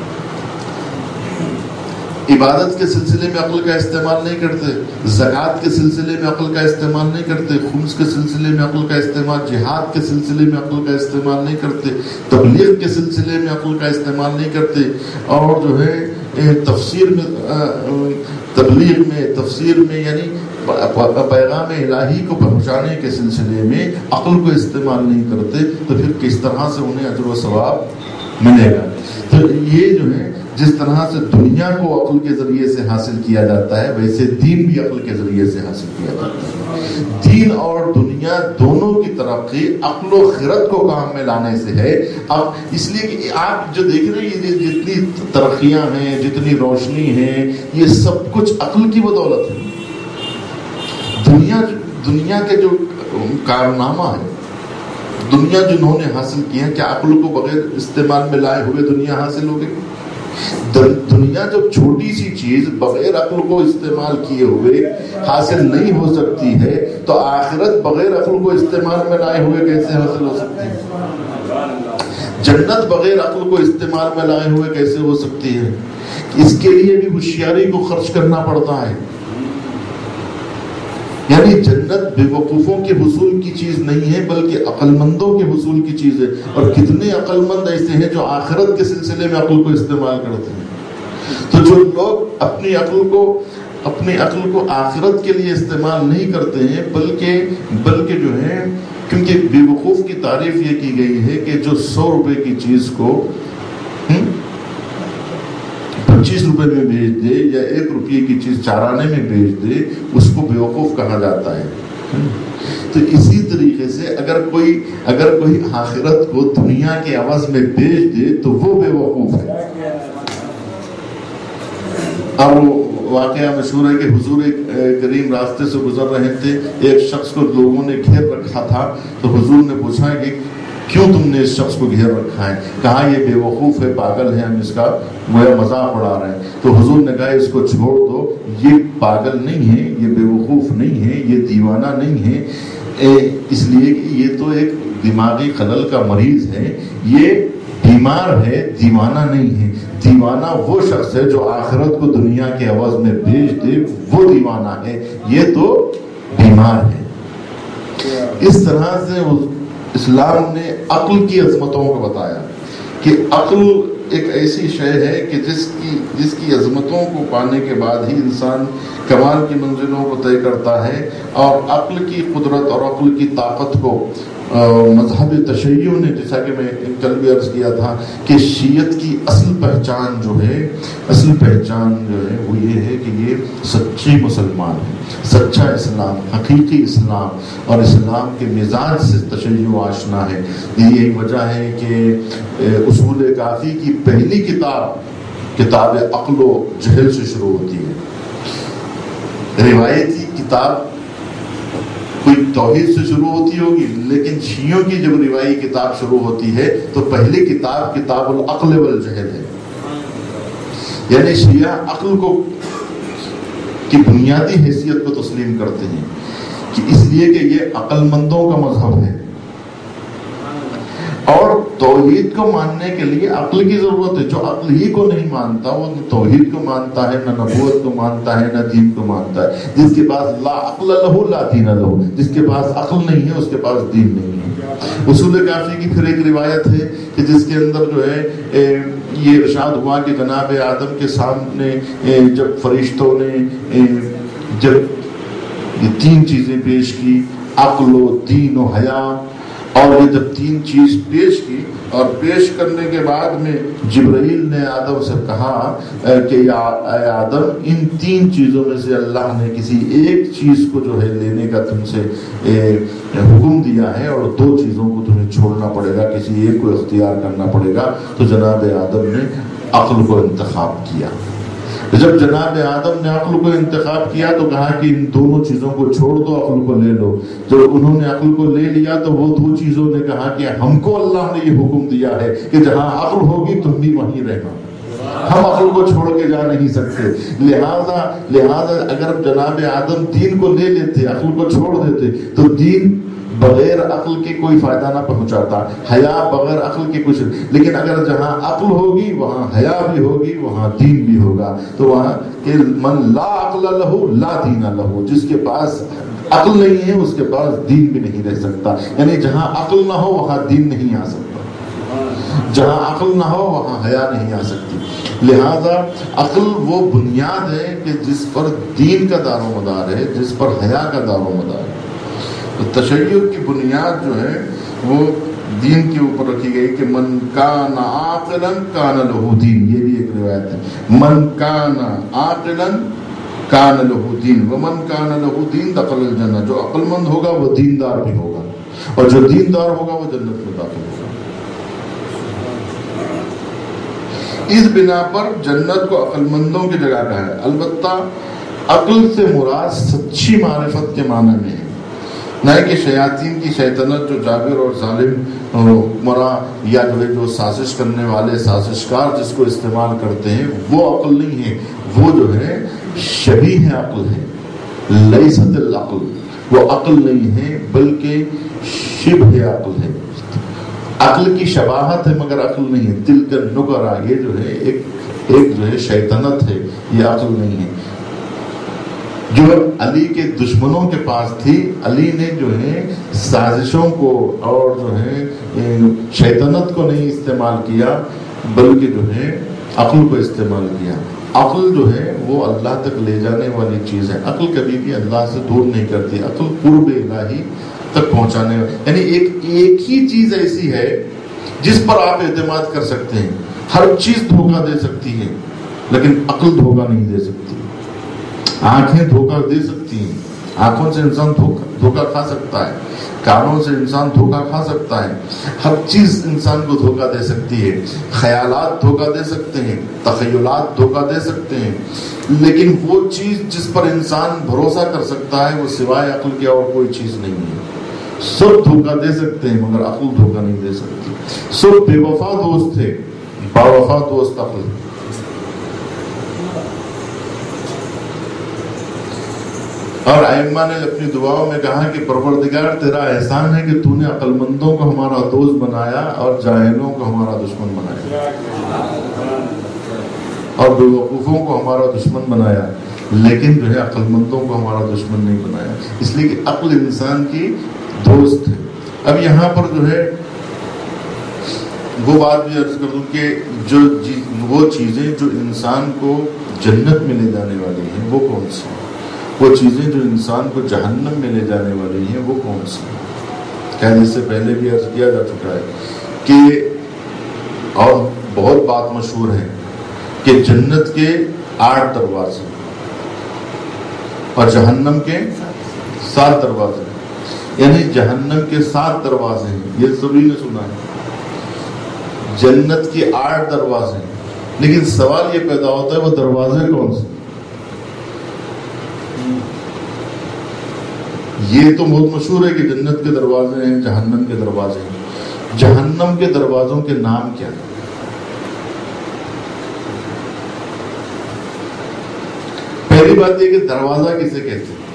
S1: عبادت کے سلسلے میں عقل کا استعمال نہیں کرتے، زکوٰۃ کے سلسلے میں عقل کا استعمال نہیں کرتے، خمس کے سلسلے میں عقل کا استعمال، جہاد کے سلسلے میں عقل کا استعمال نہیں کرتے، تبلیغ کے سلسلے میں عقل کا استعمال نہیں کرتے، اور جو ہے تفسیر میں، تبلیغ میں، تفسیر میں یعنی پیغام الہی کو پہنچانے کے سلسلے میں عقل کو استعمال نہیں کرتے، تو پھر کس طرح سے انہیں اجر و ثواب ملے گا؟ تو یہ جو ہے جس طرح سے دنیا کو عقل کے ذریعے سے حاصل کیا جاتا ہے ویسے دین بھی عقل کے ذریعے سے حاصل کیا جاتا ہے. دین اور دنیا دونوں کی ترقی عقل و خرد کو کام میں لانے سے ہے. اب اس لیے کہ آپ جو دیکھ رہے ہیں یہ جتنی ترقیاں ہیں، جتنی روشنی ہے، یہ سب کچھ عقل کی بدولت ہے. دنیا دنیا کے جو کارنامہ ہے، دنیا جنہوں نے حاصل کیا ہے، کیا عقل کو بغیر استعمال میں لائے ہوئے دنیا حاصل ہو گئی؟ دنیا جب چھوٹی سی چیز بغیر عقل کو استعمال کیے ہوئے حاصل نہیں ہو سکتی ہے تو آخرت بغیر عقل کو استعمال میں لائے ہوئے کیسے حاصل ہو سکتی ہے؟ جنت بغیر عقل کو استعمال میں لائے ہوئے کیسے ہو سکتی ہے؟ اس کے لیے بھی ہوشیاری کو خرچ کرنا پڑتا ہے. یعنی جنت بے وقوفوں کے حصول کی چیز نہیں ہے بلکہ عقل مندوں کے حصول کی چیز ہے. اور کتنے عقل مند ایسے ہیں جو آخرت کے سلسلے میں عقل کو استعمال کرتے ہیں. تو جو لوگ اپنی عقل کو اپنی عقل کو آخرت کے لیے استعمال نہیں کرتے ہیں بلکہ بلکہ جو ہے، کیونکہ بے وقوف کی تعریف یہ کی گئی ہے کہ جو سو روپے کی چیز کو پچیس روپے میں بیچ دے یا ایک روپے کی چیز چارانے میں بیچ دے، اس کو بیوقوف کہا جاتا ہے. تو اسی طریقے سے اگر کوئی اگر کوئی آخرت کو دنیا کے عوض میں بیچ دے تو وہ بیوقوف ہے. اور وہ واقعہ مشہور ہے کہ حضور کریم راستے سے گزر رہے تھے، ایک شخص کو لوگوں نے گھیر رکھا تھا، تو حضور نے پوچھا کہ کیوں تم نے اس شخص کو گھیر رکھا ہے؟ کہا یہ بے وقوف ہے، پاگل ہے، ہم اس کا گویا مذاق اڑا رہے ہیں. تو حضور نے کہا اس کو چھوڑ دو، یہ پاگل نہیں ہے، یہ بے وقوف نہیں ہے، یہ دیوانہ نہیں ہے، اس لیے کہ یہ تو ایک دماغی خلل کا مریض ہے، یہ بیمار ہے، دیوانہ نہیں ہے. دیوانہ وہ شخص ہے جو آخرت کو دنیا کے عوض میں بیچ دے، وہ دیوانہ ہے، یہ تو بیمار ہے. اس طرح سے اسلام نے عقل کی عظمتوں کو بتایا کہ عقل ایک ایسی شے ہے کہ جس کی جس کی عظمتوں کو پانے کے بعد ہی انسان کمال کی منزلوں کو طے کرتا ہے. اور عقل کی قدرت اور عقل کی طاقت کو مذہب تشیع نے، جیسا کہ میں کل بھی عرض کیا تھا کہ شیعت کی اصل پہچان جو ہے اصل پہچان جو ہے وہ یہ ہے کہ یہ سچی مسلمان ہے، سچا اسلام، حقیقی اسلام، اور اسلام کے مزاج سے تشیع آشنا ہے. یہی وجہ ہے کہ اصول کافی کی پہلی کتاب کتاب عقل و جہل سے شروع ہوتی ہے. روایتی کتاب کوئی توحید سے شروع ہوتی ہوگی، لیکن شیعوں کی جب روایی کتاب شروع ہوتی ہے تو پہلی کتاب کتاب العقل والجہل ہے. یعنی شیعہ عقل کو کی بنیادی حیثیت کو تسلیم کرتے ہیں کہ اس لیے کہ یہ عقل مندوں کا مذہب ہے، اور توحید کو ماننے کے لیے عقل کی ضرورت ہے. جو عقل ہی کو نہیں مانتا وہ نہ توحید کو مانتا ہے، نہ نبوت کو مانتا ہے، نہ دین کو مانتا ہے. جس کے پاس لا عقل لہ لا دین لہ، جس کے پاس عقل نہیں ہے اس کے پاس دین نہیں ہے. اصول کافی کی پھر ایک روایت ہے کہ جس کے اندر جو ہے یہ ارشاد ہوا کہ جناب آدم کے سامنے جب فرشتوں نے جب یہ تین چیزیں پیش کی، عقل و دین و حیا، اور یہ جب تین چیز پیش کی اور پیش کرنے کے بعد میں جبرائیل نے آدم سے کہا کہ یا اے آدم، ان تین چیزوں میں سے اللہ نے کسی ایک چیز کو جو ہے لینے کا تم سے حکم دیا ہے اور دو چیزوں کو تمہیں چھوڑنا پڑے گا، کسی ایک کو اختیار کرنا پڑے گا. تو جناب آدم نے عقل کو انتخاب کیا. جب جناب آدم نے عقل کو انتخاب کیا تو کہا کہ ان دونوں چیزوں کو چھوڑ دو، عقل کو لے لو۔ جب انہوں نے عقل کو لے لیا تو وہ دو چیزوں نے کہا کہ ہم کو اللہ نے یہ حکم دیا ہے کہ جہاں عقل ہوگی تم بھی وہیں رہنا، ہم عقل کو چھوڑ کے جا نہیں سکتے۔ لہذا لہذا اگر جناب آدم دین کو لے لیتے، عقل کو چھوڑ دیتے، تو دین بغیر عقل کے کوئی فائدہ نہ پہنچاتا، حیا بغیر عقل کے کچھ، لیکن اگر جہاں عقل ہوگی وہاں حیا بھی ہوگی، وہاں دین بھی ہوگا۔ تو وہاں کہ من لا عقل لہو لا دین لہو، جس کے پاس عقل نہیں ہے اس کے پاس دین بھی نہیں رہ سکتا، یعنی جہاں عقل نہ ہو وہاں دین نہیں آ سکتا، جہاں عقل نہ ہو وہاں حیا نہیں آ سکتی۔ لہذا عقل وہ بنیاد ہے کہ جس پر دین کا دار و مدار ہے، جس پر حیا کا دار و مدار ہے۔ تو تشیع کی بنیاد جو ہے وہ دین کے اوپر رکھی گئی کہ من کان عاقلا کان لہ دین، یہ بھی ایک روایت ہے، من کان عاقلا کان لہ دین ومن کان لہ دین دخل الجنہ، جو عقل مند ہوگا وہ دیندار بھی ہوگا، اور جو دیندار ہوگا وہ جنت میں داخل ہوگا۔ اس بنا پر جنت کو عقل مندوں کی جگہ کا ہے۔ البتہ عقل سے مراد سچی معرفت کے معنی میں ہے، نہ کہ شیاطین کی شیطنت جو جابر اور ظالم حکمراں یا جو ہے جو سازش کرنے والے سازشکار جس کو استعمال کرتے ہیں، وہ عقل نہیں ہے، وہ جو ہے شبیہ عقل ہے، لیست العقل، وہ عقل نہیں ہے بلکہ شبہ عقل ہے، عقل کی شباہت ہے مگر عقل نہیں ہے۔ تلک النکرہ، یہ جو ہے ایک ایک جو ہے شیطنت ہے، یہ عقل نہیں ہے۔ جو علی کے دشمنوں کے پاس تھی، علی نے جو ہے سازشوں کو اور جو ہے شیطنت کو نہیں استعمال کیا بلکہ جو ہے عقل کو استعمال کیا۔ عقل جو ہے وہ اللہ تک لے جانے والی چیز ہے، عقل کبھی بھی اللہ سے دور نہیں کرتی، عقل قرب الہی تک پہنچانے والی، یعنی ایک ایک ہی چیز ایسی ہے جس پر آپ اعتماد کر سکتے ہیں۔ ہر چیز دھوکہ دے سکتی ہے لیکن عقل دھوکہ نہیں دے سکتی۔ آنکھیں دھوکہ دے سکتی ہیں، آنکھوں سے انسان دھوکہ کھا سکتا ہے، کانوں سے انسان دھوکہ کھا سکتا ہے، ہر چیز انسان کو دھوکہ دے سکتی ہے، خیالات دھوکہ دے سکتے ہیں، تخیلات دھوکہ دے سکتے ہیں، لیکن وہ چیز جس پر انسان بھروسہ کر سکتا ہے وہ سوائے عقل کے اور کوئی چیز نہیں ہے۔ سب دھوکہ دے سکتے ہیں مگر عقل دھوکہ نہیں دے سکتی۔ سب بے وفا دوست تھے، باوفا دوست عقل۔ اور ائمہ نے اپنی دعاؤں میں کہا کہ پروردگار تیرا احسان ہے کہ تو نے عقل مندوں کو ہمارا دوست بنایا اور جاہلوں کو ہمارا دشمن بنایا، اور بے وقوفوں کو ہمارا دشمن بنایا، لیکن جو ہے عقل مندوں کو ہمارا دشمن نہیں بنایا، اس لیے کہ عقل انسان کی دوست ہے۔ اب یہاں پر جو ہے وہ بات بھی عرض کر دوں کہ جو وہ چیزیں جو انسان کو جنت میں لے جانے والی ہیں وہ کون سی ہیں، وہ چیزیں جو انسان کو جہنم میں لے جانے والی ہیں وہ کون سی ہیں؟ کیا جس سے پہلے بھی عرض کیا جا چکا ہے کہ اور بہت بات مشہور ہے کہ جنت کے آٹھ دروازے اور جہنم کے سات دروازے، یعنی جہنم کے سات دروازے ہیں، یہ سبھی نے سنا ہے، جنت کے آٹھ دروازے، لیکن سوال یہ پیدا ہوتا ہے وہ دروازے کون سے؟ یہ تو بہت مشہور ہے کہ جنت کے دروازے ہیں، جہنم کے دروازے ہیں، جہنم کے دروازوں کے نام کیا ہیں؟ پہلی بات یہ کہ دروازہ کسے کہتے ہیں؟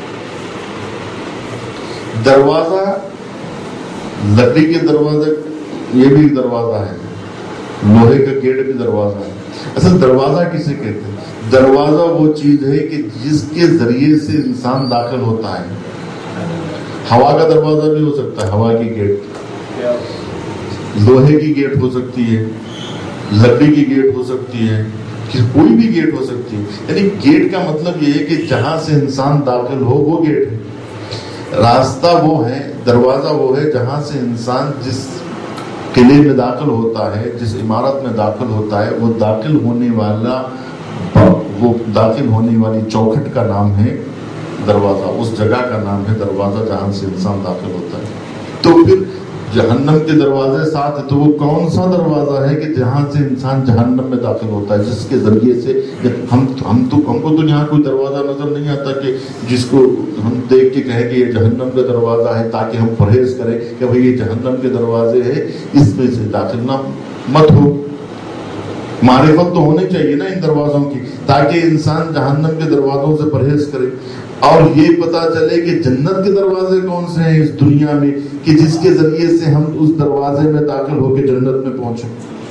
S1: دروازہ لکڑی کے دروازے، یہ بھی دروازہ ہے، لوہے کا گیٹ بھی دروازہ ہے۔ اصل دروازہ کسے کہتے ہیں؟ دروازہ وہ چیز ہے کہ جس کے ذریعے سے انسان داخل ہوتا ہے۔ ہوا کا دروازہ بھی ہو سکتا ہے، ہوا کی گیٹ، لوہے کی گیٹ ہو سکتی ہے، لکڑی کی گیٹ ہو سکتی ہے، کوئی بھی گیٹ ہو سکتی ہے، یعنی گیٹ کا مطلب یہ ہے کہ جہاں سے انسان داخل ہو وہ گیٹ ہے۔ راستہ وہ ہے، دروازہ وہ ہے جہاں سے انسان جس قلعے میں داخل ہوتا ہے، جس عمارت میں داخل ہوتا ہے، وہ داخل ہونے والا وہ داخل ہونے والی چوکھٹ کا نام ہے دروازہ، اس جگہ کا نام ہے دروازہ جہاں سے انسان داخل ہوتا ہے۔ تو پھر جہنم کے دروازے ساتھ ہے، تو وہ کون سا دروازہ ہے کہ جہاں سے انسان جہنم میں داخل ہوتا ہے، جس کے ذریعے سے ہم ہم تو ہم کو تو یہاں کوئی دروازہ نظر نہیں آتا کہ جس کو ہم دیکھ کے کہیں کہ یہ جہنم کا دروازہ ہے، تاکہ ہم پرہیز کریں کہ بھئی یہ جہنم کے دروازے ہے، اس میں سے داخل نہ مت ہو۔ معرفت تو ہونی چاہیے نا ان دروازوں کی، تاکہ انسان جہنم کے دروازوں سے پرہیز کرے، اور یہ پتا چلے کہ جنت کے دروازے کون سے ہیں اس دنیا میں کہ جس کے ذریعے سے ہم اس دروازے میں داخل ہو کے جنت میں پہنچیں۔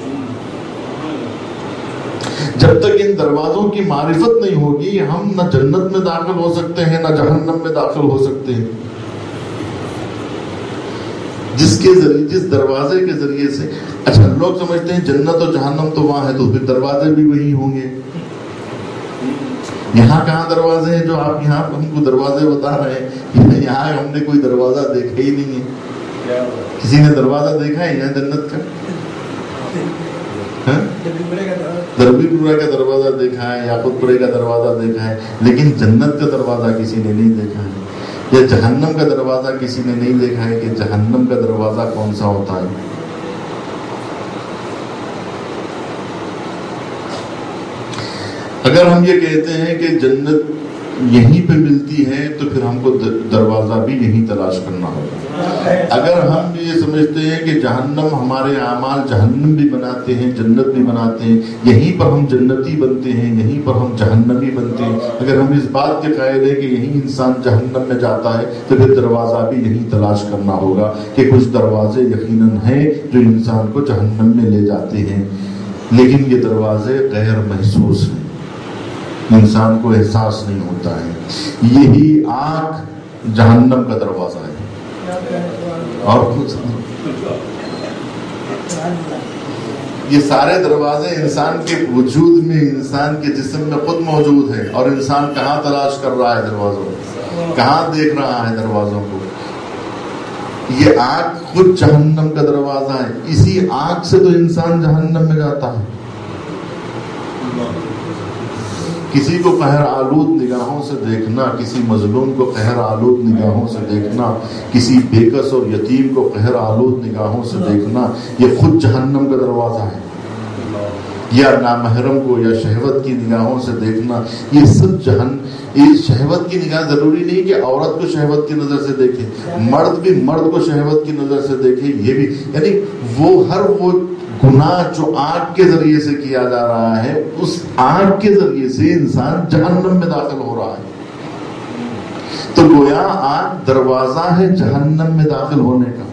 S1: جب تک ان دروازوں کی معرفت نہیں ہوگی ہم نہ جنت میں داخل ہو سکتے ہیں نہ جہنم میں داخل ہو سکتے ہیں۔ جس کے ذریعے جس دروازے کے ذریعے سے، اچھا لوگ سمجھتے ہیں جنت اور جہنم تو وہاں ہے تو پھر دروازے بھی وہی ہوں گے۔ یہاں کہاں دروازے ہیں جو آپ یہاں ہم کو دروازے بتا رہے ہیں؟ یہاں ہم نے کوئی دروازہ دیکھا ہی نہیں ہے۔ کسی نے دروازہ دیکھا ہے یہاں جنت کا؟ دربی پورا کا دروازہ دیکھا ہے، یاقوت پورے کا دروازہ دیکھا ہے، لیکن جنت کا دروازہ کسی نے نہیں دیکھا ہے، یا جہنم کا دروازہ کسی نے نہیں دیکھا ہے کہ جہنم کا دروازہ کون سا ہوتا ہے۔ اگر ہم یہ کہتے ہیں کہ جنت یہیں پہ ملتی ہے تو پھر ہم کو دروازہ بھی یہیں تلاش کرنا ہوگا۔ اگر ہم یہ سمجھتے ہیں کہ جہنم ہمارے اعمال جہنم بھی بناتے ہیں جنت بھی بناتے ہیں، یہیں پر ہم جنتی بنتے ہیں یہیں پر ہم جہنمی بنتے ہیں، اگر ہم اس بات کے قائل ہیں کہ یہیں انسان جہنم میں جاتا ہے تو پھر دروازہ بھی یہیں تلاش کرنا ہوگا کہ کچھ دروازے یقیناً ہیں جو انسان کو جہنم میں لے جاتے ہیں، لیکن یہ دروازے غیر محسوس ہیں، انسان کو احساس نہیں ہوتا ہے۔ یہی آنکھ جہنم کا دروازہ ہے، اور کچھ یہ سارے دروازے انسان کے وجود میں، انسان کے جسم میں خود موجود ہیں، اور انسان کہاں تلاش کر رہا ہے دروازوں کو، کہاں دیکھ رہا ہے دروازوں کو؟ یہ آنکھ خود جہنم کا دروازہ ہے، اسی آنکھ سے تو انسان جہنم میں جاتا ہے۔ کسی کو قہر آلود نگاہوں سے دیکھنا، کسی مظلوم کو قہر آلود نگاہوں سے دیکھنا، کسی بےکس اور یتیم کو قہر آلود نگاہوں سے دیکھنا، یہ خود جہنم کا دروازہ ہے۔ یا نامحرم کو یا شہوت کی نگاہوں سے دیکھنا، یہ سب جہن یہ شہوت کی نگاہ ضروری نہیں کہ عورت کو شہوت کی نظر سے دیکھے، مرد بھی مرد کو شہوت کی نظر سے دیکھے، یہ بھی یعنی وہ ہر وہ گناہ جو آنکھ کے ذریعے سے کیا جا رہا ہے، اس آنکھ کے ذریعے سے انسان جہنم میں داخل ہو رہا ہے۔ تو گویا آنکھ دروازہ ہے جہنم میں داخل ہونے کا،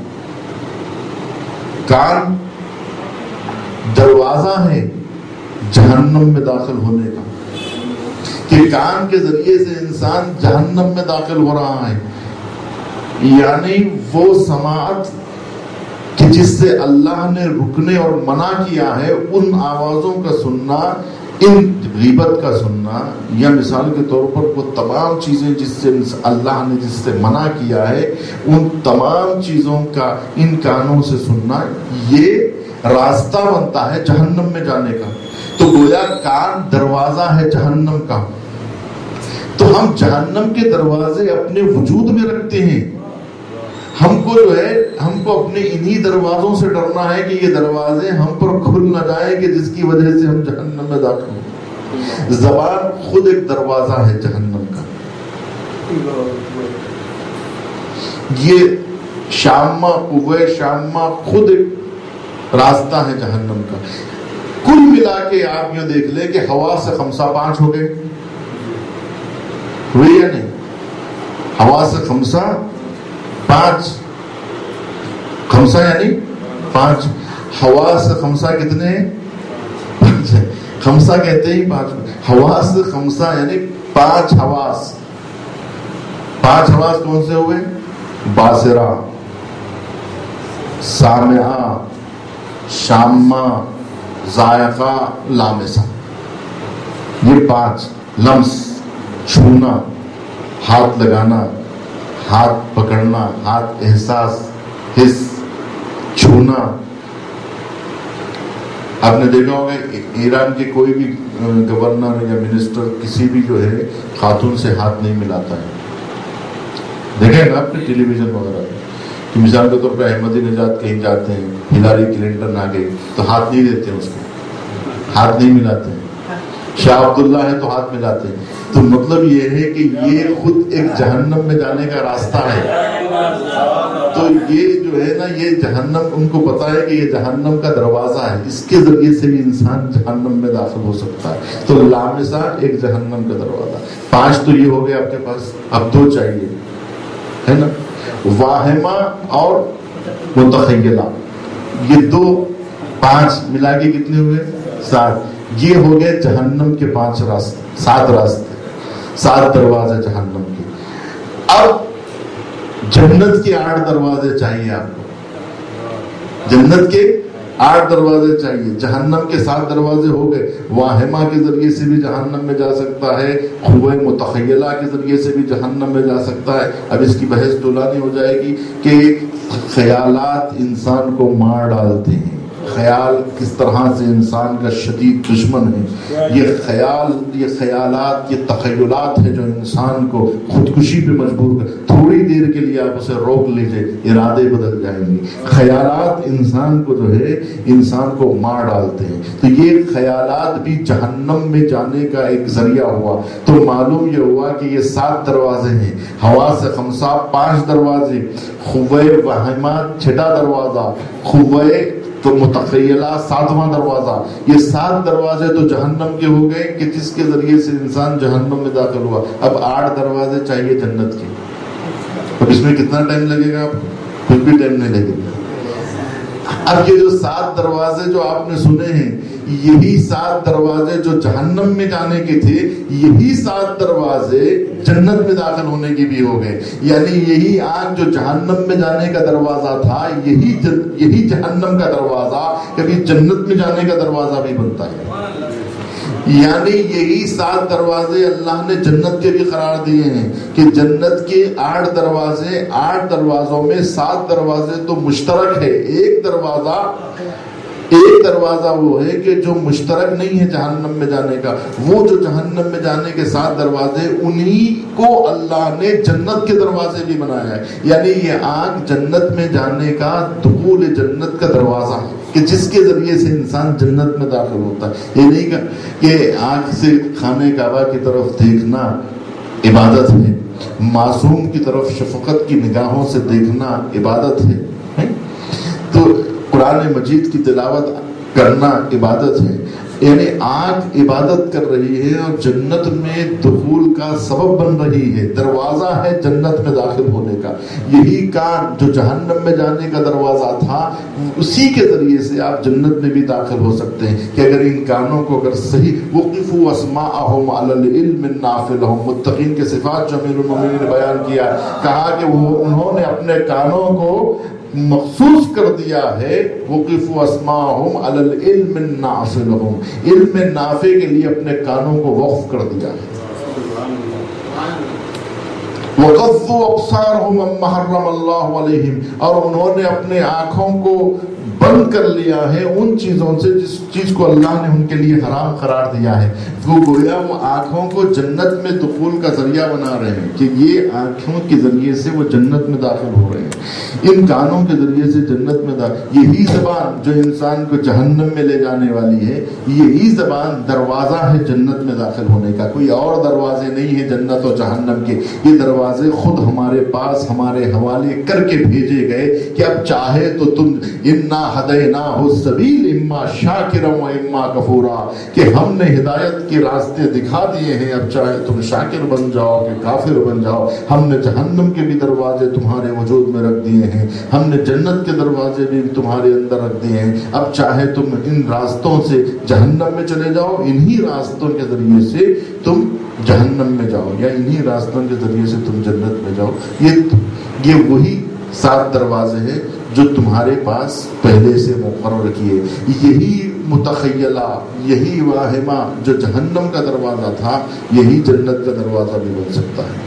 S1: کان دروازہ ہے جہنم میں داخل ہونے کا، کہ کان کے ذریعے سے انسان جہنم میں داخل ہو رہا ہے، یعنی وہ سماعت کہ جس سے اللہ نے رکنے اور منع کیا ہے، ان آوازوں کا سننا، ان غیبت کا سننا، یا مثال کے طور پر وہ تمام چیزیں جس سے اللہ نے جس سے منع کیا ہے، ان تمام چیزوں کا ان کانوں سے سننا، یہ راستہ بنتا ہے جہنم میں جانے کا۔ تو گویا کان دروازہ ہے جہنم کا۔ تو ہم جہنم کے دروازے اپنے وجود میں رکھتے ہیں، ہم کو جو ہے ہم کو اپنے انہی دروازوں سے ڈرنا ہے کہ یہ دروازے ہم پر کھل نہ جائیں کہ جس کی وجہ سے ہم جہنم میں داخل ہوں۔ زبان خود ایک دروازہ ہے جہنم کا، یہ شامہ قوہ شامہ خود ایک راستہ ہے جہنم کا۔ کل ملا کے آپ یہ دیکھ لیں کہ حواس سے خمسہ پانچ ہو گئے، ہوئی یا نہیں؟ حواس سے خمسہ پانچ، خمسہ یعنی پانچ، حواس خمسہ کتنے ہیں؟ پانچ۔ خمسہ کہتے ہی پانچ، حواس خمسہ یعنی پانچ حواس۔ پانچ حواس کون سے ہوئے؟ باصرہ، سامعہ، شامہ، ذائقہ، لامسہ، یہ پانچ۔ لمس، چھونا، ہاتھ لگانا، ہاتھ پکڑنا، ہاتھ احساس، حس، چھونا۔ آپ نے دیکھا ہوگا ایران کے کوئی بھی گورنر یا منسٹر کسی بھی جو ہے خاتون سے ہاتھ نہیں ملاتا ہے، دیکھیں نا آپ نے ٹیلی ویژن وغیرہ، کہ مثال کے طور پہ احمدی نژاد کہیں جاتے ہیں، ہلاری کلنٹن آ گئی تو ہاتھ نہیں دیتے ہیں، اس کو ہاتھ نہیں ملاتے ہیں، شاہ عبداللہ ہے تو ہاتھ ملاتے ہیں. تو مطلب یہ ہے کہ یہ خود ایک جہنم میں جانے کا راستہ ہے. تو یہ جو ہے نا، یہ جہنم ان کو پتا ہے کہ یہ جہنم کا دروازہ ہے، اس کے ذریعے سے بھی انسان جہنم میں داخل ہو سکتا ہے. تو لامسہ ایک جہنم کا دروازہ. پانچ تو یہ ہو گئے آپ کے پاس، اب دو چاہیے ہے نا، واہمہ اور متخیلہ. یہ دو پانچ ملا کے کتنے ہوئے؟ سات. یہ ہو گئے جہنم کے پانچ راستے، سات راستے، سات دروازے جہنم کے. اب جنت کے آٹھ دروازے چاہیے آپ کو. جنت کے آٹھ دروازے چاہیے. جہنم کے سات دروازے ہو گئے. واہمہ کے ذریعے سے بھی جہنم میں جا سکتا ہے، خوہ متخیلہ کے ذریعے سے بھی جہنم میں جا سکتا ہے. اب اس کی بحث طولانی ہو جائے گی کہ خیالات انسان کو مار ڈالتے ہیں. خیال کس طرح سے انسان کا شدید دشمن ہے. یہ خیال، یہ خیالات، یہ تخیلات ہے جو انسان کو خودکشی پہ مجبور کر. تھوڑی دیر کے لیے آپ اسے روک لیجئے، ارادے بدل جائیں گے. خیالات انسان کو جو ہے، انسان کو مار ڈالتے ہیں. تو یہ خیالات بھی جہنم میں جانے کا ایک ذریعہ ہوا. تو معلوم یہ ہوا کہ یہ سات دروازے ہیں. حواس خمسہ پانچ دروازے، خوہ وہمہ چھٹا دروازہ، خوہ تو متخیلہ ساتواں دروازہ. یہ سات دروازے تو جہنم کے ہو گئے کہ جس کے ذریعے سے انسان جہنم میں داخل ہوا. اب آٹھ دروازے چاہیے جنت کے. اب اس میں کتنا ٹائم لگے گا؟ آپ کچھ بھی ٹائم نہیں لگے گا. اب یہ جو سات دروازے جو آپ نے سنے ہیں، یہی سات دروازے جو جہنم میں جانے کے تھے، یہی سات دروازے جنت میں داخل ہونے کی بھی ہو گئے. یعنی یہی آگ جو جہنم میں جانے کا دروازہ تھا، یہی یہی جہنم کا دروازہ کبھی جنت میں جانے کا دروازہ بھی بنتا ہے. یعنی یہی سات دروازے اللہ نے جنت کے بھی قرار دیے ہیں کہ جنت کے آٹھ دروازے، آٹھ دروازوں میں سات دروازے تو مشترک ہے. ایک دروازہ ایک دروازہ وہ ہے کہ جو مشترک نہیں ہے جہنم میں جانے کا. وہ جو جہنم میں جانے کے سات دروازے، انہی کو اللہ نے جنت کے دروازے بھی بنایا ہے. یعنی یہ آگ جنت میں جانے کا، دخول جنت کا دروازہ ہے کہ جس کے ذریعے سے انسان جنت میں داخل ہوتا ہے. یہ نہیں کہ آنکھ سے خانہ کعبہ کی طرف دیکھنا عبادت ہے، معصوم کی طرف شفقت کی نگاہوں سے دیکھنا عبادت ہے. تو قرآن مجید کی تلاوت کرنا عبادت ہے. یعنی آنکھ عبادت کر رہی ہے اور جنت میں دخول کا سبب بن رہی ہے، دروازہ ہے جنت میں داخل ہونے کا. یہی کان جو جہنم میں جانے کا دروازہ تھا، اسی کے ذریعے سے آپ جنت میں بھی داخل ہو سکتے ہیں. کہ اگر ان کانوں کو اگر صحیح وقفوا اسماءہم علی العلم النافع لہم، متقین کے صفات جو امیر المومنین نے بیان کیا، کہا کہ وہ انہوں نے اپنے کانوں کو مخصوص کر دیا ہے وقفوا اسماءہم علی العلم النافع لہم، علم نافع کے لیے اپنے کانوں کو وقف کر دیا ہے. وَغَضُّوا أَبْصَارَهُمْ عَمَّا حَرَّمَ اللَّهُ عَلَيْهِمْ، اور انہوں نے اپنے آنکھوں کو بند کر لیا ہے ان چیزوں سے جس چیز کو اللہ نے ان کے لیے حرام قرار دیا ہے. وہ گویا وہ آنکھوں کو جنت میں دخول کا ذریعہ بنا رہے ہیں کہ یہ آنکھوں کے ذریعے سے وہ جنت میں داخل ہو رہے ہیں، ان کانوں کے ذریعے سے جنت میں داخل. یہی زبان جو انسان کو جہنم میں لے جانے والی ہے، یہی زبان دروازہ ہے جنت میں داخل ہونے کا. کوئی اور دروازے نہیں ہے جنت اور جہنم کے. یہ دروازے خود ہمارے پاس ہمارے حوالے کر کے بھیجے گئے کہ اب چاہے تو تم انا ہدیناہ السبیل اما شاکرا و اما کفورا، کہ ہم نے ہدایت کے راستے دکھا دیے ہیں، اب چاہے تم شاکر بن جاؤ کہ کافر بن جاؤ. ہم نے جہنم کے بھی دروازے تمہارے وجود میں رکھ دیے ہیں، ہم نے جنت کے دروازے بھی تمہارے اندر رکھ دیے ہیں. اب چاہے تم ان راستوں سے جہنم میں چلے جاؤ، انہی راستوں کے ذریعے سے تم جہنم میں جاؤ، یا انہی راستوں کے ذریعے سے تم جنت میں جاؤ. یہ یہ وہی سات دروازے ہیں جو تمہارے پاس پہلے سے مقرر کیے. یہی متخیلہ، یہی واہمہ جو جہنم کا دروازہ تھا، یہی جنت کا دروازہ بھی بن سکتا ہے.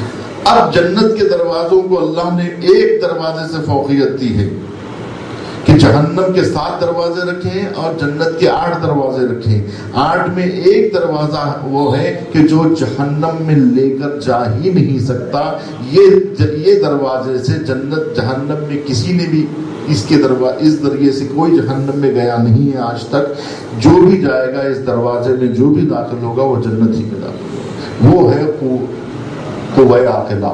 S1: اب جنت کے دروازوں کو اللہ نے ایک دروازے سے فوقیت دی ہے کہ کہ جہنم کے سات دروازے رکھیں اور جنت کے آٹھ دروازے رکھیں. آٹھ میں ایک دروازہ وہ ہے کہ جو جہنم میں لے کر جا ہی نہیں سکتا. یہ یہ دروازے سے جنت جہنم میں کسی نے بھی اس کے دروازے اس ذریعے سے کوئی جہنم میں گیا نہیں ہے آج تک. جو بھی جائے گا اس دروازے میں جو بھی داخل ہوگا وہ جنت ہی میں داخل ہوگا. وہ ہے قوہ عاقلہ.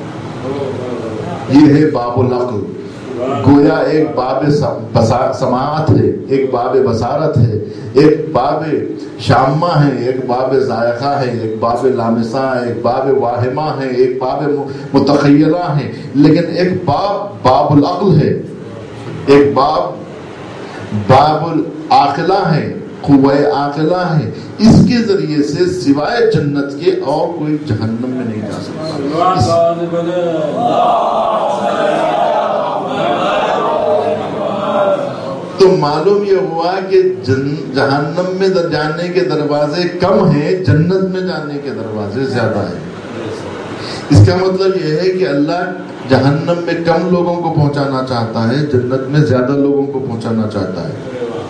S1: یہ ہے باب العقل. گویا ایک باب سماعت ہے، ایک باب بصارت ہے، ایک باب شامہ ہے، ایک باب ذائقہ ہے، ایک باب لامسہ ہے، ایک باب واہمہ ہے، ایک باب متخیلہ ہے، لیکن ایک باب باب العقل ہے، ایک باب باب العاقلہ ہے، قوہ عاقلہ ہے. اس کے ذریعے سے سوائے جنت کے اور کوئی جہنم میں نہیں جا سکتا. تو معلوم یہ ہوا کہ جہنم میں جانے کے دروازے کم ہیں، جنت میں جانے کے دروازے زیادہ ہیں. اس کا مطلب یہ ہے کہ اللہ جہنم میں کم لوگوں کو پہنچانا چاہتا ہے، جنت میں زیادہ لوگوں کو پہنچانا چاہتا ہے.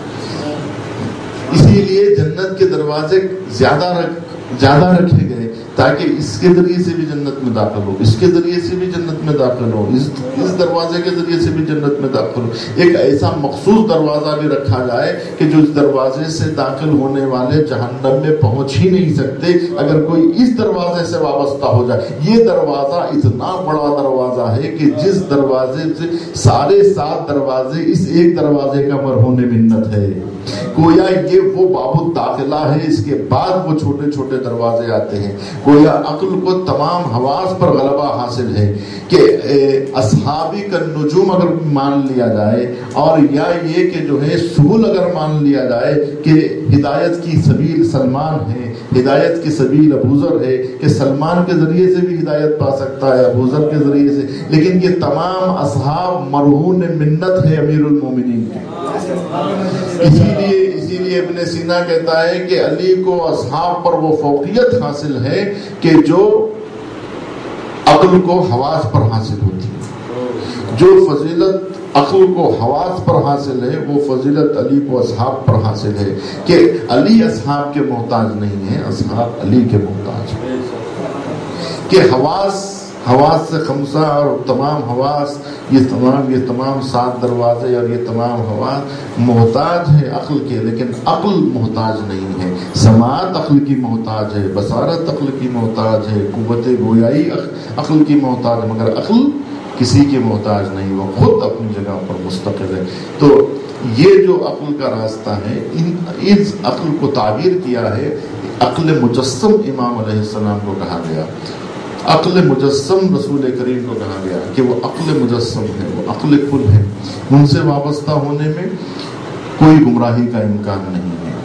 S1: اسی لیے جنت کے دروازے زیادہ رکھ زیادہ رکھے گئے تاکہ اس کے ذریعے سے بھی جنت میں داخل ہو، اس کے ذریعے سے بھی جنت میں داخل ہو، اس اس دروازے کے ذریعے سے بھی جنت میں داخل ہو. ایک ایسا مخصوص دروازہ بھی رکھا جائے کہ جو اس دروازے سے داخل ہونے والے جہنم میں پہنچ ہی نہیں سکتے اگر کوئی اس دروازے سے وابستہ ہو جائے. یہ دروازہ اتنا بڑا دروازہ ہے کہ جس دروازے سے سارے سات دروازے اس ایک دروازے کا مرہون منت ہے. گویا یہ وہ باب الداخلہ ہے. اس کے بعد وہ چھوٹے چھوٹے دروازے آتے ہیں. گویا عقل کو تمام حواس پر غلبہ حاصل ہے کہ اصحابی کا نجوم اگر مان لیا جائے اور یا یہ کہ جو ہے سبل اگر مان لیا جائے کہ ہدایت کی سبیل سلمان ہے، ہدایت کی سبیل ابوذر ہے کہ سلمان کے ذریعے سے بھی ہدایت پا سکتا ہے، ابوذر کے ذریعے سے، لیکن یہ تمام اصحاب مرہون منت ہے امیر المومنین کے. اسی لیے اسی لیے ابن سینا کہتا ہے کہ علی کو اصحاب پر وہ فوقیت حاصل ہے کہ جو عقل کو حواس پر حاصل ہوتی ہے. جو فضیلت عقل کو حواس پر حاصل ہے وہ فضیلت علی کو اصحاب پر حاصل ہے کہ علی اصحاب کے محتاج نہیں ہے، اصحاب علی کے محتاج ہیں. کہ حواس حواس سے خمسہ اور تمام حواس یہ تمام یہ تمام سات دروازے اور یہ تمام حواس محتاج ہے عقل کے، لیکن عقل محتاج نہیں ہے. سماعت عقل کی محتاج ہے، بصارت عقل کی محتاج ہے، قوت گویائی عقل کی محتاج ہے، مگر عقل کسی کی محتاج نہیں، وہ خود اپنی جگہ پر مستقل ہے. تو یہ جو عقل کا راستہ ہے، ان اس عقل کو تعبیر کیا ہے عقل مجسم امام علیہ السلام کو کہا گیا. عقل مجسم رسول کریم کو کہا گیا کہ وہ عقل مجسم ہے، وہ عقل کل ہے. ان سے وابستہ ہونے میں کوئی گمراہی کا امکان نہیں ہے.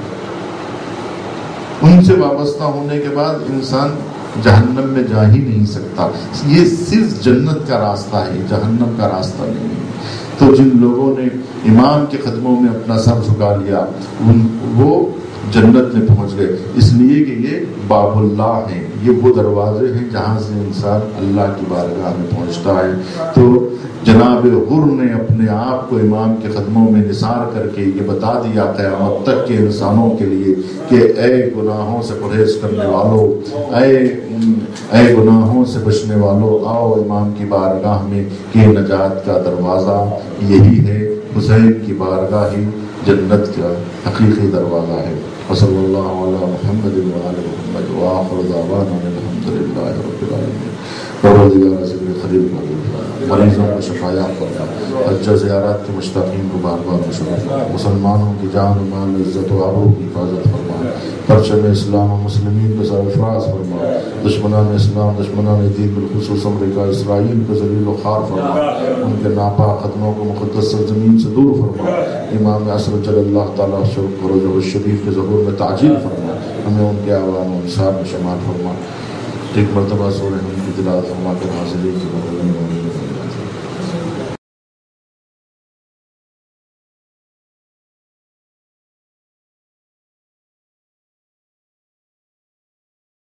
S1: ان سے وابستہ ہونے کے بعد انسان جہنم میں جا ہی نہیں سکتا. یہ صرف جنت کا راستہ ہے، جہنم کا راستہ نہیں ہے. تو جن لوگوں نے امام کے قدموں میں اپنا سر جھکا لیا ان وہ جنت میں پہنچ گئے، اس لیے کہ یہ باب اللہ ہیں، یہ وہ دروازے ہیں جہاں سے انسان اللہ کی بارگاہ میں پہنچتا ہے. تو جناب حر نے اپنے آپ کو امام کے قدموں میں نثار کر کے یہ بتا دیا قیامت تک کے انسانوں کے لیے کہ اے گناہوں سے پرہیز کرنے والوں، اے اے گناہوں سے بچنے والوں، آؤ امام کی بارگاہ میں کہ نجات کا دروازہ یہی ہے. حسین کی بارگاہ ہی جنت کا حقیقی دروازہ ہے. وصلی اللہ علی محمد وعلی محمد وآخر دعوانا الحمد للہ رب العالمین. پروردگار ذکر خلیل کا مریضوں کو شفایا فرما، حج زیارات کے مشتاقین کو بار بار مشرف فرما، مسلمانوں کی جان و مال عزت و آبرو کی حفاظت فرما، پرچم اسلام و مسلمین کو سرفراز فرما، دشمنان اسلام دشمنان دین بالخصوص امریکہ اسرائیل کو ذلیل و خوار فرما، ان کے ناپاک قدموں کو مقدس سرزمین سے دور فرما. امام عصر جل اللہ تعالیٰ رجب الشریف کے ظہور میں تعجیل فرما، ہمیں ان کے آوان و انصار میں شمار فرما. ایک مرتبہ سورہ ہم کی تلاوت فرما کر حاضرین کی بدلنے